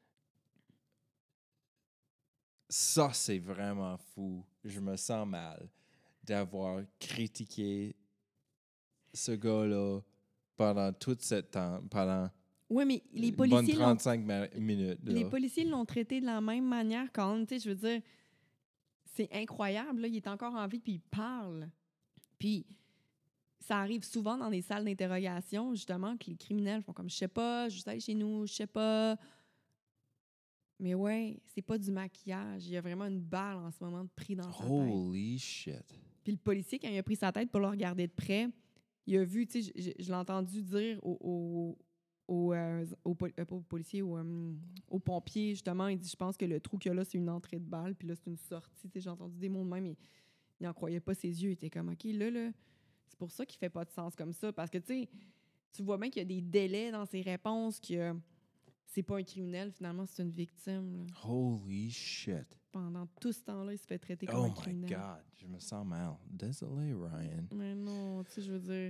Ça, c'est vraiment fou. Je me sens mal d'avoir critiqué ce gars-là pendant tout ce temps, pendant Oui, mais les une bonne policiers l'ont trente-cinq ma- minutes. là. Les policiers l'ont traité de la même manière quand même. Tu sais, je veux dire, c'est incroyable. Là, il est encore en vie puis il parle. Puis ça arrive souvent dans des salles d'interrogation, justement, que les criminels font comme « je sais pas, je suis allé chez nous, je sais pas ». Mais ouais, c'est pas du maquillage. Il y a vraiment une balle en ce moment de pris dans sa tête. Holy shit. Puis le policier, quand il a pris sa tête pour le regarder de près, il a vu, tu sais, je, je- je l'ai entendu dire au, au, au, euh, au pol- euh, pas au policier, au, euh, au pompier, justement, il dit, je pense que le trou qu'il y a là, c'est une entrée de balle, puis là, c'est une sortie. Tu sais, j'ai entendu des mots de même, mais il n'en croyait pas ses yeux. Il était comme, OK, là, là, c'est pour ça qu'il fait pas de sens comme ça. Parce que, tu sais, tu vois bien qu'il y a des délais dans ses réponses, que c'est pas un criminel, finalement, c'est une victime. Là. Holy shit. Pendant tout ce temps-là, il se fait traiter comme Oh un my criminel. God. Je me sens mal. Désolé, Ryan. Mais non, tu sais, je veux dire...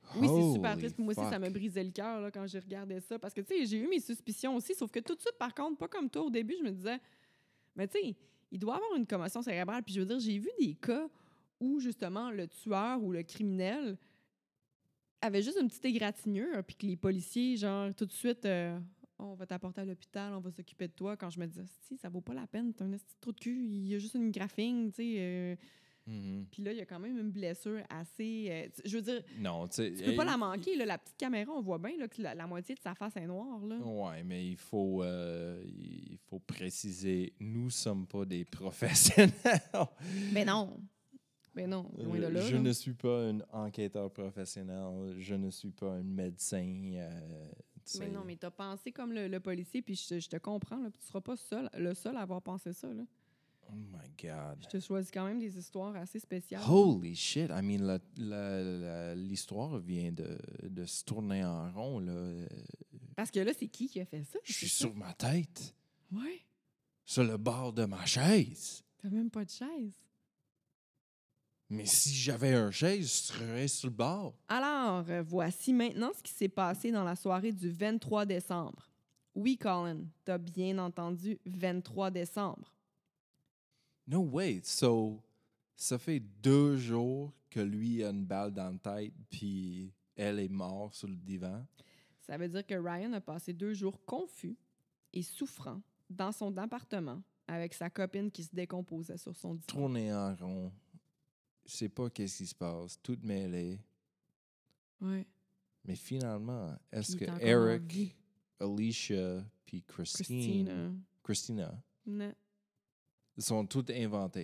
Oui, c'est super Holy triste. Puis moi aussi, ça fuck. me brisait le cœur là, quand j'ai regardé ça. Parce que, tu sais, j'ai eu mes suspicions aussi. Sauf que tout de suite, par contre, pas comme toi au début, je me disais, mais tu sais, il doit avoir une commotion cérébrale. Puis je veux dire, j'ai vu des cas où, justement, le tueur ou le criminel avait juste une petite égratignure, puis que les policiers, genre, tout de suite, euh, oh, on va t'apporter à l'hôpital, on va s'occuper de toi. Quand je me disais, si, ça vaut pas la peine, t'as un petit trou de cul, il y a juste une graphine, tu sais. euh. Mhm. Puis là, il y a quand même une blessure assez. euh, tu- je veux dire, Non, tu sais. tu peux pas eh, la manquer, là, la petite caméra, on voit bien là, que la, la moitié de sa face est noire, là. Ouais, mais il faut, euh, il faut préciser, nous sommes pas des professionnels. Mais non. Mais non, loin de Euh, là. je là. ne suis pas un enquêteur professionnel, je ne suis pas un médecin. euh, tu Mais sais. non, mais t'as pensé comme le, le policier, puis je, je te comprends, là, puis tu seras pas seul, le seul à avoir pensé ça, là. Oh my God. Je te choisis quand même des histoires assez spéciales. Holy shit! I mean, la- la- la- l'histoire vient de, de se tourner en rond. Là. Euh, Parce que là, c'est qui qui a fait ça? Je suis c'est ça? sur ma tête, Ouais, sur le bord de ma chaise. t'as même pas de chaise. Mais si j'avais un chaise, je serais sur le bord. Alors, euh, voici maintenant ce qui s'est passé dans la soirée du vingt-trois décembre. Oui, Colin, t'as bien entendu, vingt-trois décembre. No way. So, ça fait deux jours que lui a une balle dans la tête, puis elle est morte sur le divan. Ça veut dire que Ryan a passé deux jours confus et souffrant dans son appartement avec sa copine qui se décomposait sur son divan. Tourner en rond. Je sais pas qu'est-ce qui se passe. Tout mêlé. Ouais. Mais finalement, est-ce Puis il que est encore en Eric, vie. Alicia, puis Christine, Christina. Christina, Non. sont toutes inventées?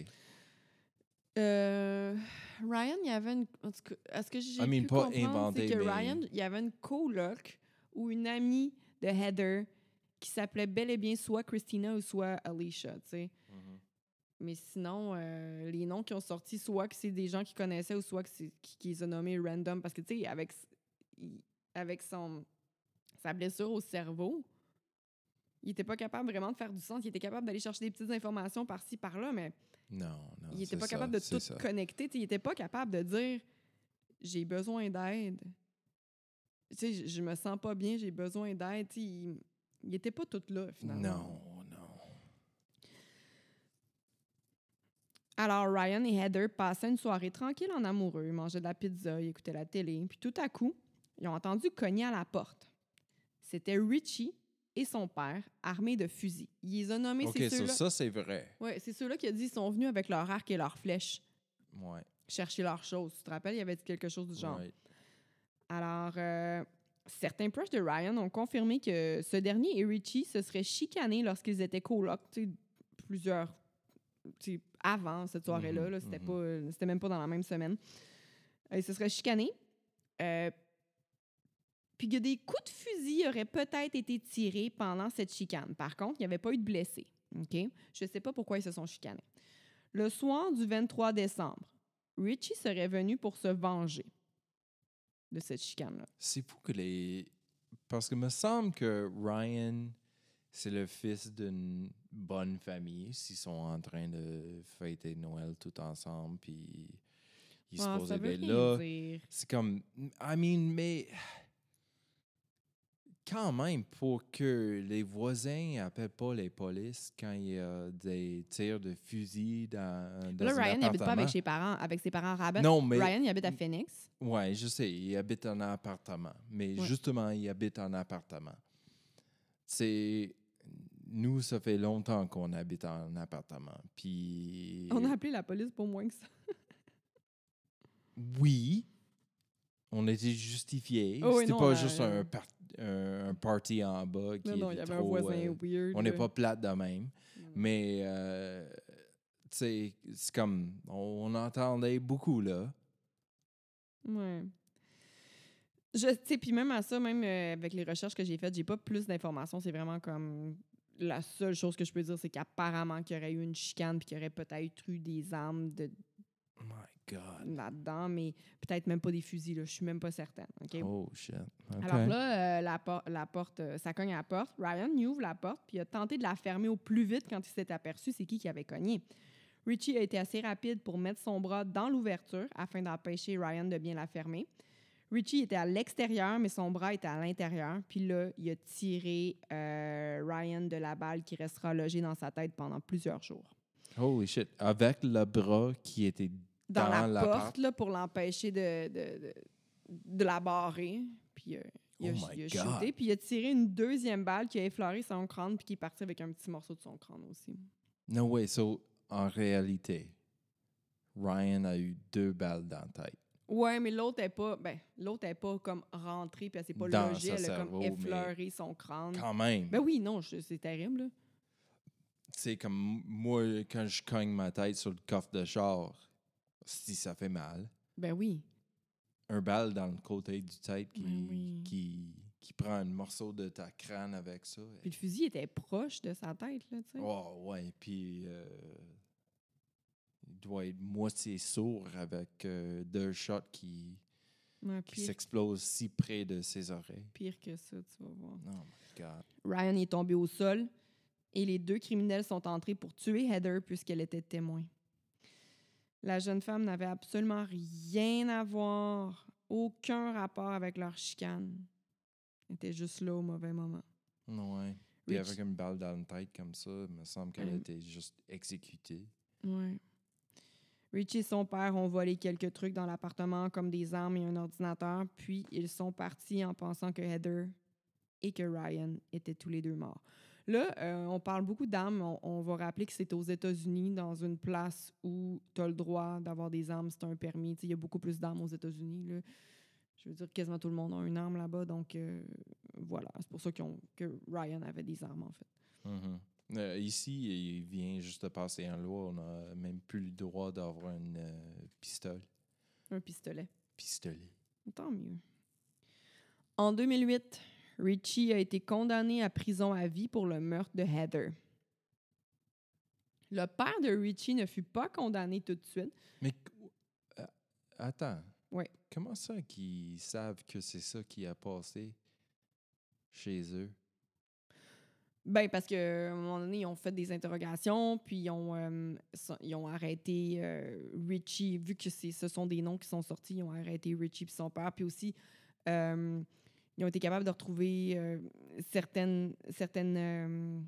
Euh, Ryan, il y avait une. En tout cas, est-ce que j'ai I mean, pu pas comprendre, inventé, c'est que mais- Ryan, il y avait une coloc ou une amie de Heather qui s'appelait bel et bien soit Christina ou soit Alicia, tu sais. Mais sinon, euh, les noms qui ont sorti, soit que c'est des gens qui connaissaient ou soit que c'est qui, qui les a nommés random. Parce que, tu sais, avec, s- il- avec son, sa blessure au cerveau, il était pas capable vraiment de faire du sens. Il était capable d'aller chercher des petites informations par-ci, par-là, mais Non, non. il était c'est pas ça, capable de c'est tout ça. connecter. Tu sais, il était pas capable de dire « j'ai besoin d'aide ». Tu sais, je- je me sens pas bien, j'ai besoin d'aide. Tu sais, il, il était pas tout là, finalement. Non, non. Alors, Ryan et Heather passaient une soirée tranquille en amoureux, ils mangeaient de la pizza, ils écoutaient la télé, puis tout à coup, ils ont entendu cogner à la porte. C'était Richie et son père, armés de fusils. Il les a nommés, OK, c'est so ceux-là. ça, c'est vrai. Ouais, c'est ceux-là qui a dit qu'ils sont venus avec leur arc et leurs flèches Ouais. chercher leurs choses. Tu te rappelles, il y avait dit quelque chose du genre. right. Alors, euh, certains proches de Ryan ont confirmé que ce dernier et Richie se seraient chicanés lorsqu'ils étaient colocs, tu sais, plusieurs, tu sais, avant cette soirée-là. Mhm, là, c'était, mhm. pas, euh, c'était même pas dans la même semaine. Ils se seraient chicanés. Euh, puis que des coups de fusil auraient peut-être été tirés pendant cette chicane. Par contre, il n'y avait pas eu de blessés. OK? Je ne sais pas pourquoi ils se sont chicanés. Le soir du vingt-trois décembre, Richie serait venu pour se venger de cette chicane-là. C'est fou que les... Parce que me semble que Ryan, c'est le fils d'une bonne famille. S'ils sont en train de fêter Noël tout ensemble, puis ils se Ah, posent ça veut d'être rien là. dire. C'est comme... I mean, mais... Quand même, pour que les voisins n'appellent pas les polices quand il y a des tirs de fusil dans, dans Là, un Ryan n'habite pas appartement. avec ses parents, avec ses parents rabat. Non, mais... Ryan, il habite à Phoenix. Ouais, je sais, il habite en appartement. Mais Ouais. justement, il habite en appartement. C'est... Nous, ça fait longtemps qu'on habite en appartement. Puis... On a appelé la police pour moins que ça. Oui, on était justifié. Oh oui, C'était non, pas on a- juste un, par- un, un party en bas qui Non, non, il y était avait un trop, voisin euh, weird. on n'est là. pas plate de même. Mm. Mais, euh, tu sais, c'est comme... On, on entendait beaucoup, là. Ouais. Je sais, puis même à ça, même euh, avec les recherches que j'ai faites, j'ai pas plus d'informations. C'est vraiment comme la seule chose que je peux dire, c'est qu'apparemment qu'il y aurait eu une chicane puis qu'il y aurait peut-être eu des armes de Oh my God. là-dedans, mais peut-être même pas des fusils. Là. Je suis même pas certaine. OK? Oh, shit. OK. Alors là, euh, la, por- la porte, euh, ça cogne à la porte. Ryan il ouvre la porte puis il a tenté de la fermer au plus vite quand il s'est aperçu c'est qui qui avait cogné. Richie a été assez rapide pour mettre son bras dans l'ouverture afin d'empêcher Ryan de bien la fermer. Richie était à l'extérieur, mais son bras était à l'intérieur. Puis là, il a tiré euh, Ryan de la balle qui restera logée dans sa tête pendant plusieurs jours. Holy shit. Avec le bras qui était Dans, dans, la l'appart. porte, là, pour l'empêcher de, de, de, de la barrer. Puis euh, il a, Oh my il a God. shooté. Puis il a tiré une deuxième balle qui a effleuré son crâne puis qui est parti avec un petit morceau de son crâne aussi. No way. So, en réalité, Ryan a eu deux balles dans la tête. Ouais, mais l'autre n'est pas, ben, l'autre est pas comme rentrée puis elle s'est pas Dans logée, sa elle a cerveau, comme effleuré son crâne. Quand même. Ben oui, non, je- c'est terrible, là. C'est comme moi, quand je cogne ma tête sur le coffre de char, si ça fait mal. Ben oui. Un balle dans le côté du tête qui, Ben oui. qui, qui prend un morceau de ta crâne avec ça. Puis le fusil était proche de sa tête, là, tu sais. Oh, ouais. Puis, euh, il doit être moitié sourd avec euh, deux shots qui, Ouais, qui pire, s'explosent si près de ses oreilles. pire que ça, tu vas voir. Oh my God. Ryan est tombé au sol et les deux criminels sont entrés pour tuer Heather puisqu'elle était témoin. La jeune femme n'avait absolument rien à voir, aucun rapport avec leur chicane. Elle était juste là au mauvais moment. Ouais. Puis Rich- avec une balle dans la tête comme ça, il me semble qu'elle Mm. était juste exécutée. Ouais. Richie et son père ont volé quelques trucs dans l'appartement, comme des armes et un ordinateur, puis ils sont partis en pensant que Heather et que Ryan étaient tous les deux morts. Là, euh, on parle beaucoup d'armes. On, on va rappeler que c'est aux États-Unis, dans une place où tu as le droit d'avoir des armes, c'est un permis. Tu sais, il y a beaucoup plus d'armes aux États-Unis, là. Je veux dire, quasiment tout le monde a une arme là-bas, donc euh, voilà. C'est pour ça qu'ils ont- que Ryan avait des armes, en fait. Mhm. Euh, ici, il vient juste de passer en loi. On n'a même plus le droit d'avoir un euh, pistolet. Un pistolet. Pistolet. Tant mieux. En deux mille huit, Richie a été condamné à prison à vie pour le meurtre de Heather. Le père de Richie ne fut pas condamné tout de suite. Mais euh, attends. Ouais. Comment ça qu'ils savent que c'est ça qui a passé chez eux? Ben parce qu'à un moment donné, ils ont fait des interrogations, puis ils ont, euh, so- ils ont arrêté euh, Richie, vu que c'est, ce sont des noms qui sont sortis, ils ont arrêté Richie et son père, puis aussi euh, ils ont été capables de retrouver euh, certaines, certaines euh,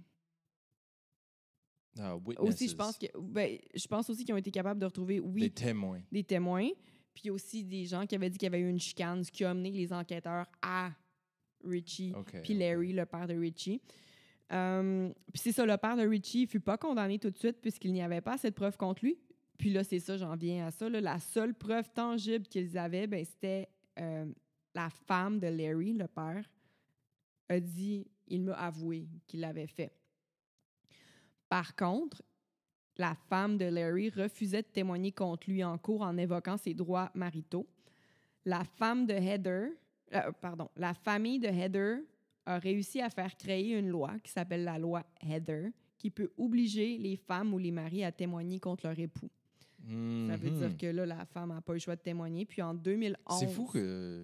Ah, witnesses. aussi, je pense que ben, je pense aussi qu'ils ont été capables de retrouver, oui, Des témoins. des témoins, puis aussi des gens qui avaient dit qu'il y avait eu une chicane, ce qui a amené les enquêteurs à Richie, OK, puis OK. Larry, le père de Richie. Euh, puis c'est ça, le père de Richie ne fut pas condamné tout de suite puisqu'il n'y avait pas assez de preuves contre lui. Puis là, c'est ça, j'en viens à ça. Là. La seule preuve tangible qu'ils avaient, ben, c'était euh, la femme de Larry, le père, a dit, il m'a avoué qu'il l'avait fait. Par contre, la femme de Larry refusait de témoigner contre lui en cours en évoquant ses droits maritaux. La femme de Heather, euh, pardon, la famille de Heather a réussi à faire créer une loi qui s'appelle la loi Heather, qui peut obliger les femmes ou les maris à témoigner contre leur époux. Ça veut Mhm. dire que là, la femme n'a pas eu le choix de témoigner. Puis en deux mille onze... C'est fou que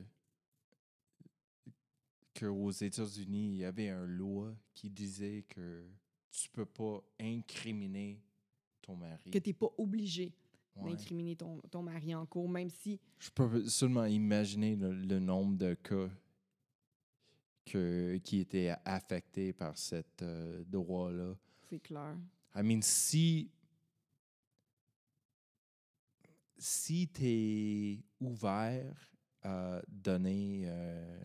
qu'aux États-Unis, il y avait une loi qui disait que tu peux pas incriminer ton mari. que tu n'es pas obligé Ouais. d'incriminer ton, ton mari en cours, même si... Je peux seulement imaginer le, le nombre de cas que, qui étaient affectés par cette euh, droit-là. C'est clair. I mean, si, si tu es ouvert à donner euh,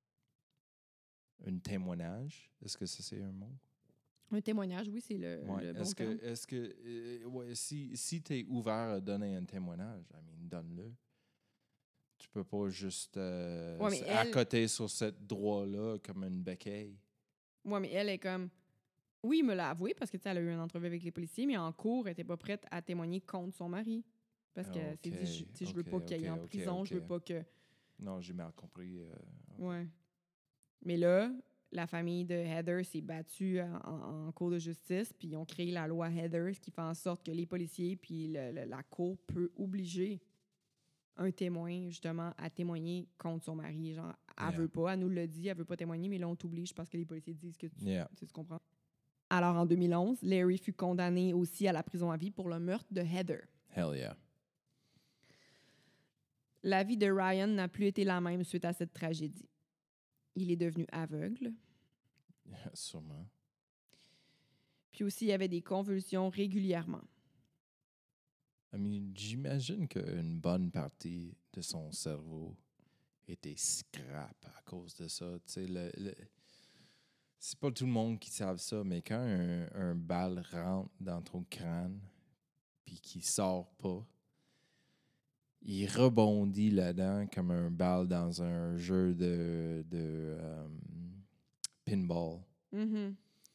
un témoignage, est-ce que ça c'est un mot? Un témoignage, oui, c'est le, Ouais. le bon Est-ce terme. que, est-ce que euh, ouais, si, si tu es ouvert à donner un témoignage, I mean, donne-le. Tu peux pas juste euh, Ouais, mais s- elle- accoter sur ce droit-là comme une béquille. Oui, mais elle est comme... Oui, il me l'a avoué parce que, tu sais, elle a eu une entrevue avec les policiers, mais en cours, elle n'était pas prête à témoigner contre son mari. Parce qu'elle s'est dit, je, tu sais, je veux Ok, pas qu'il aille ok, en ok, prison, je veux ok. pas que... Non, j'ai mal compris. euh, Ouais. Mais là, la famille de Heather s'est battue en, en- en cour de justice, puis ils ont créé la loi Heather, ce qui fait en sorte que les policiers puis le- le- la cour peut obliger un témoin, justement, à témoigner contre son mari. Genre, elle Yeah. veut pas, elle nous le dit, elle veut pas témoigner, mais là, on t'oblige parce que les policiers disent que tu, Yeah. tu, tu comprends. Alors, en deux mille onze, Larry fut condamné aussi à la prison à vie pour le meurtre de Heather. Hell yeah. La vie de Ryan n'a plus été la même suite à cette tragédie. Il est devenu aveugle. Sûrement. Puis aussi, il y avait des convulsions régulièrement. I mean, j'imagine qu'une bonne partie de son cerveau était scrap à cause de ça. Tu sais, le, le, c'est pas tout le monde qui savent ça, mais quand un, un balle rentre dans ton crâne puis qu'il sort pas, il rebondit là-dedans comme un balle dans un jeu de, de um, pinball. Mm-hmm.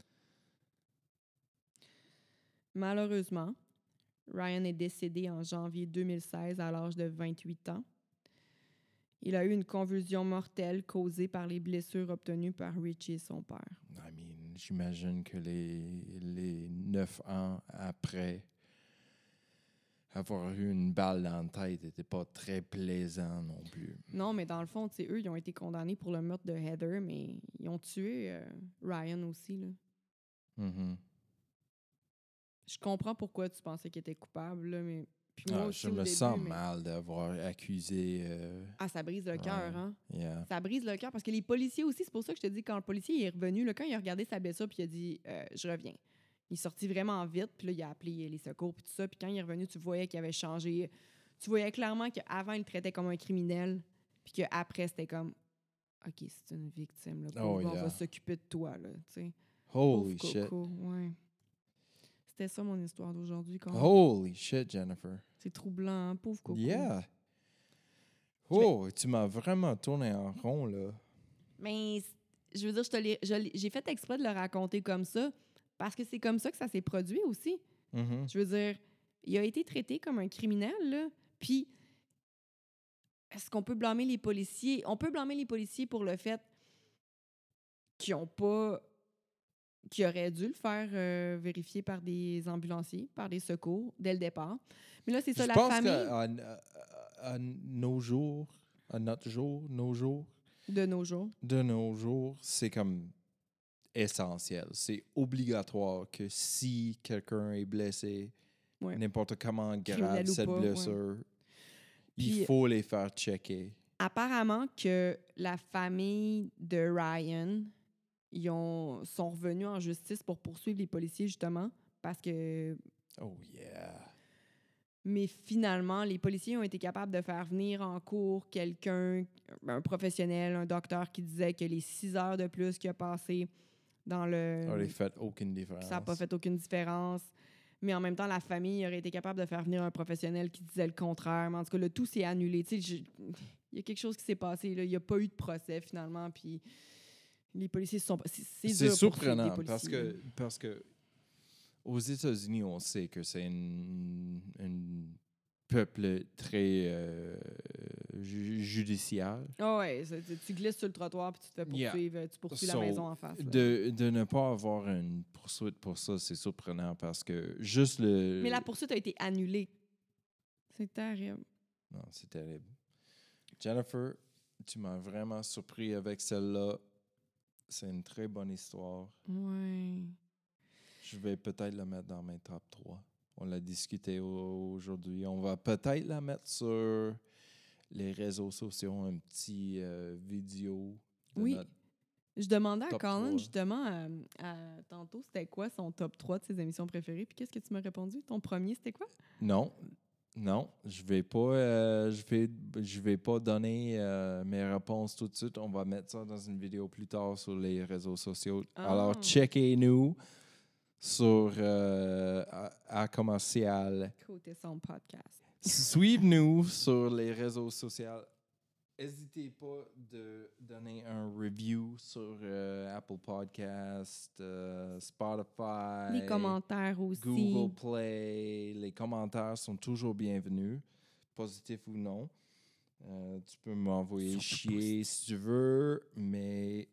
Malheureusement, Ryan est décédé en janvier deux mille seize à l'âge de vingt-huit ans. Il a eu une convulsion mortelle causée par les blessures obtenues par Richie et son père. I mean, j'imagine que les, les neuf ans après avoir eu une balle dans la tête n'était pas très plaisant non plus. Non, mais dans le fond, tu sais, eux, ils ont été condamnés pour le meurtre de Heather, mais ils ont tué euh, Ryan aussi, là. Mm-hmm. Je comprends pourquoi tu pensais qu'il était coupable, là, mais... Puis moi Ah, aussi, je au me début, sens mais- mal d'avoir accusé. Euh, Ah, ça brise le cœur, Ouais. hein? yeah. Ça brise le cœur parce que les policiers aussi, c'est pour ça que je te dis, quand le policier il est revenu, là, quand il a regardé sa blessure, puis il a dit euh, je reviens. Il est sorti vraiment vite, puis là, il a appelé les secours, puis tout ça. Puis quand il est revenu, tu voyais qu'il avait changé. Tu voyais clairement qu'avant, il le traitait comme un criminel, puis qu'après, c'était comme OK, c'est une victime, là, pauvre, Oh, on yeah. va s'occuper de toi, là, tu sais. Holy Pauvre shit. Coco, ouais. C'était ça mon histoire d'aujourd'hui. Quand même. Holy shit, Jennifer. C'est troublant, hein? Pauvre Coco. Yeah. Oh, tu m'as vraiment tourné en rond, là. Mais c- je veux dire, je te l'ai- je l'ai- j'ai fait exprès de le raconter comme ça parce que c'est comme ça que ça s'est produit aussi. Mhm. Je veux dire, il a été traité comme un criminel, là. Puis, est-ce qu'on peut blâmer les policiers? On peut blâmer les policiers pour le fait qu'ils ont pas... qu'ils auraient dû le faire euh, vérifier par des ambulanciers, par des secours, dès le départ. Mais là, c'est ça, Je la pense famille qu'à à, à nos jours, à notre jour, nos jours, de nos jours. de nos jours, c'est comme essentiel. C'est obligatoire que si quelqu'un est blessé, Ouais. n'importe comment grave Criminel ou cette pas, blessure, il Puis- faut les faire checker. Apparemment que la famille de Ryan, ils ont, sont revenus en justice pour poursuivre les policiers, justement, parce que... Oh yeah. Mais finalement, les policiers ont été capables de faire venir en cours quelqu'un, un professionnel, un docteur qui disait que les six heures de plus qu'il a passé dans le... Ça n'aurait fait aucune différence. ça n'a pas fait aucune différence. Mais en même temps, la famille aurait été capable de faire venir un professionnel qui disait le contraire. Mais en tout cas, le tout s'est annulé. Tu sais, je- il y a quelque chose qui s'est passé. Là. Il n'y a pas eu de procès, finalement. Puis les policiers se sont... C'est, c'est C'est dur pour surprenant les parce policiers, là. que, parce que aux États-Unis, on sait que c'est un peuple très euh, ju- judiciaire. Ah ouais, c'est- tu, tu glisses sur le trottoir puis tu te fais Yeah. poursuivre. Tu poursuis So, la maison en face. là. De, de ne pas avoir une poursuite pour ça, c'est surprenant parce que juste le... Mais la poursuite a été annulée. C'est terrible. Non, c'est terrible. Jennifer, tu m'as vraiment surpris avec celle-là. C'est une très bonne histoire. Ouais. Je vais peut-être la mettre dans mes top trois. On l'a discuté au- aujourd'hui. On va peut-être la mettre sur les réseaux sociaux, un petit euh, vidéo. De Oui. notre- Je demandais à Top Colin, trois. justement, à, à- tantôt, c'était quoi son top trois de ses émissions préférées? Puis qu'est-ce que tu m'as répondu? Ton premier, c'était quoi? Non, non, je vais pas, euh, je vais, je vais pas donner euh, mes réponses tout de suite. On va mettre ça dans une vidéo plus tard sur les réseaux sociaux. Ah. Alors, checkez-nous sur euh, à, à commercial. Côté son podcast. Suivez-nous sur les réseaux sociaux. N'hésitez pas de donner un review sur euh, Apple Podcast, euh, Spotify, Les commentaires aussi. Google Play. Les commentaires sont toujours bienvenus, positifs ou non. Euh, tu peux m'envoyer Surtout chier si tu veux, mais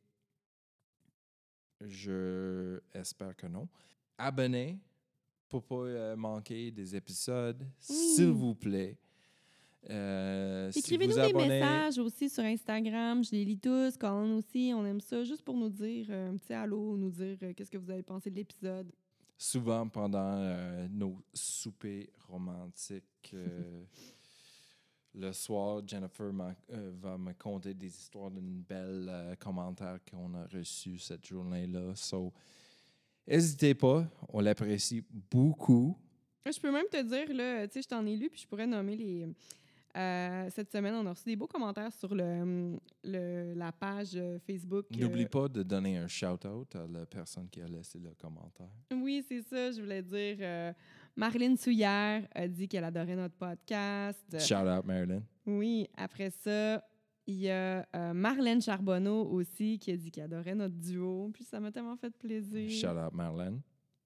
je espère que non. Abonnez pour pas euh, manquer des épisodes, Oui. s'il vous plaît. Euh, si Écrivez-nous vous des abonnez- messages aussi sur Instagram. Je les lis tous. Colin aussi, on aime ça. Juste pour nous dire euh, un petit allô, nous dire euh, qu'est-ce que vous avez pensé de l'épisode. Souvent pendant euh, nos soupers romantiques, euh, le soir, Jennifer m'a- euh, va me conter des histoires d'une belle euh, commentaire qu'on a reçu cette journée-là. So, n'hésitez pas, on l'apprécie beaucoup. Je peux même te dire, là, tu sais, je t'en ai lu, puis je pourrais nommer les... Euh, cette semaine, on a reçu des beaux commentaires sur le, le- la page euh, Facebook. euh, N'oublie pas de donner un shout-out à la personne qui a laissé le commentaire. Oui, c'est ça, je voulais dire. euh, Marilyn Souillère a dit qu'elle adorait notre podcast. Shout-out, Marilyn. Oui, après ça, il y a euh, Marlène Charbonneau aussi qui a dit qu'elle adorait notre duo. Puis ça m'a tellement fait plaisir. Shout-out, Marilyn.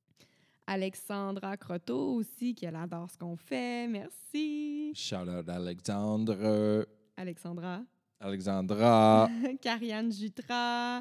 Alexandra Croteau aussi, qui elle adore ce qu'on fait. Merci. Shout-out, Alexandre. Alexandra. Alexandra. Carianne Jutras.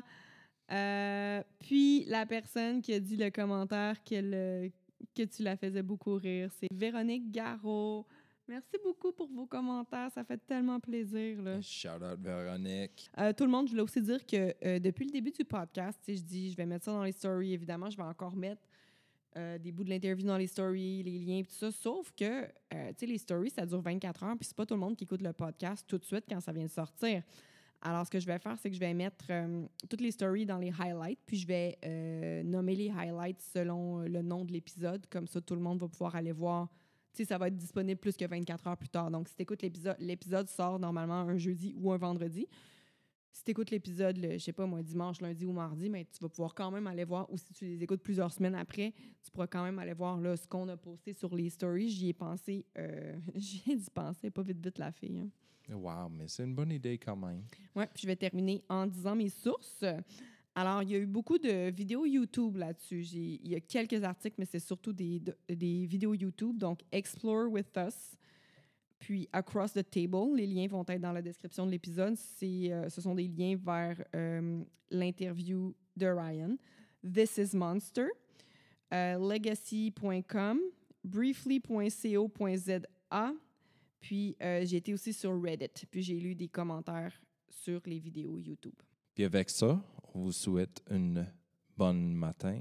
Euh, puis la personne qui a dit le commentaire qu'elle, euh, que tu la faisais beaucoup rire, c'est Véronique Garot. Merci beaucoup pour vos commentaires, ça fait tellement plaisir. Là. Shout-out, Véronique. Euh, tout le monde, je voulais aussi dire que euh, depuis le début du podcast, tu sais, je dis, je vais mettre ça dans les stories, évidemment, je vais encore mettre euh, des bouts de l'interview dans les stories, les liens, tout ça, sauf que, euh, tu sais, les stories, ça dure vingt-quatre heures, puis c'est pas tout le monde qui écoute le podcast tout de suite quand ça vient de sortir. Alors, ce que je vais faire, c'est que je vais mettre euh, toutes les stories dans les highlights, puis je vais euh, nommer les highlights selon le nom de l'épisode. Comme ça, tout le monde va pouvoir aller voir. Tu sais, ça va être disponible plus que vingt-quatre heures plus tard. Donc, si tu écoutes l'épisode, l'épisode sort normalement un jeudi ou un vendredi. Si tu écoutes l'épisode, le, je sais pas moi, dimanche, lundi ou mardi, mais tu vas pouvoir quand même aller voir, ou si tu les écoutes plusieurs semaines après, tu pourras quand même aller voir là, ce qu'on a posté sur les stories. J'y ai pensé, euh, j'y ai d'y penser, pas vite vite la fille. Hein. Wow, mais c'est une bonne idée quand même. Oui, puis je vais terminer en disant mes sources. Alors, il y a eu beaucoup de vidéos YouTube là-dessus. J'ai, il y a quelques articles, mais c'est surtout des, de- des vidéos YouTube. Donc, Explore with Us, puis Across the Table. Les liens vont être dans la description de l'épisode. C'est, euh, ce sont des liens vers euh, l'interview de Ryan. This is Monster, euh, legacy point com, briefly point co point z a. Puis, euh, j'ai été aussi sur Reddit. Puis, j'ai lu des commentaires sur les vidéos YouTube. Puis avec ça, on vous souhaite une bonne matin,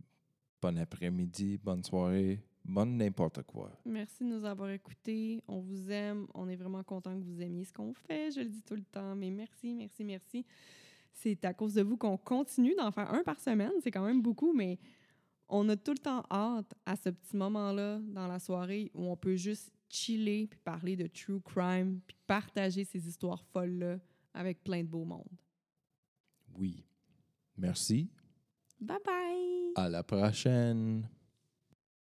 bon après-midi, bonne soirée, bonne n'importe quoi. Merci de nous avoir écoutés. On vous aime. On est vraiment content que vous aimiez ce qu'on fait. Je le dis tout le temps. Mais merci, merci, merci. C'est à cause de vous qu'on continue d'en faire un par semaine. C'est quand même beaucoup, mais on a tout le temps hâte à ce petit moment-là dans la soirée où on peut juste chiller puis parler de true crime puis partager ces histoires folles-là avec plein de beau monde. Oui. Merci. Bye bye! À la prochaine.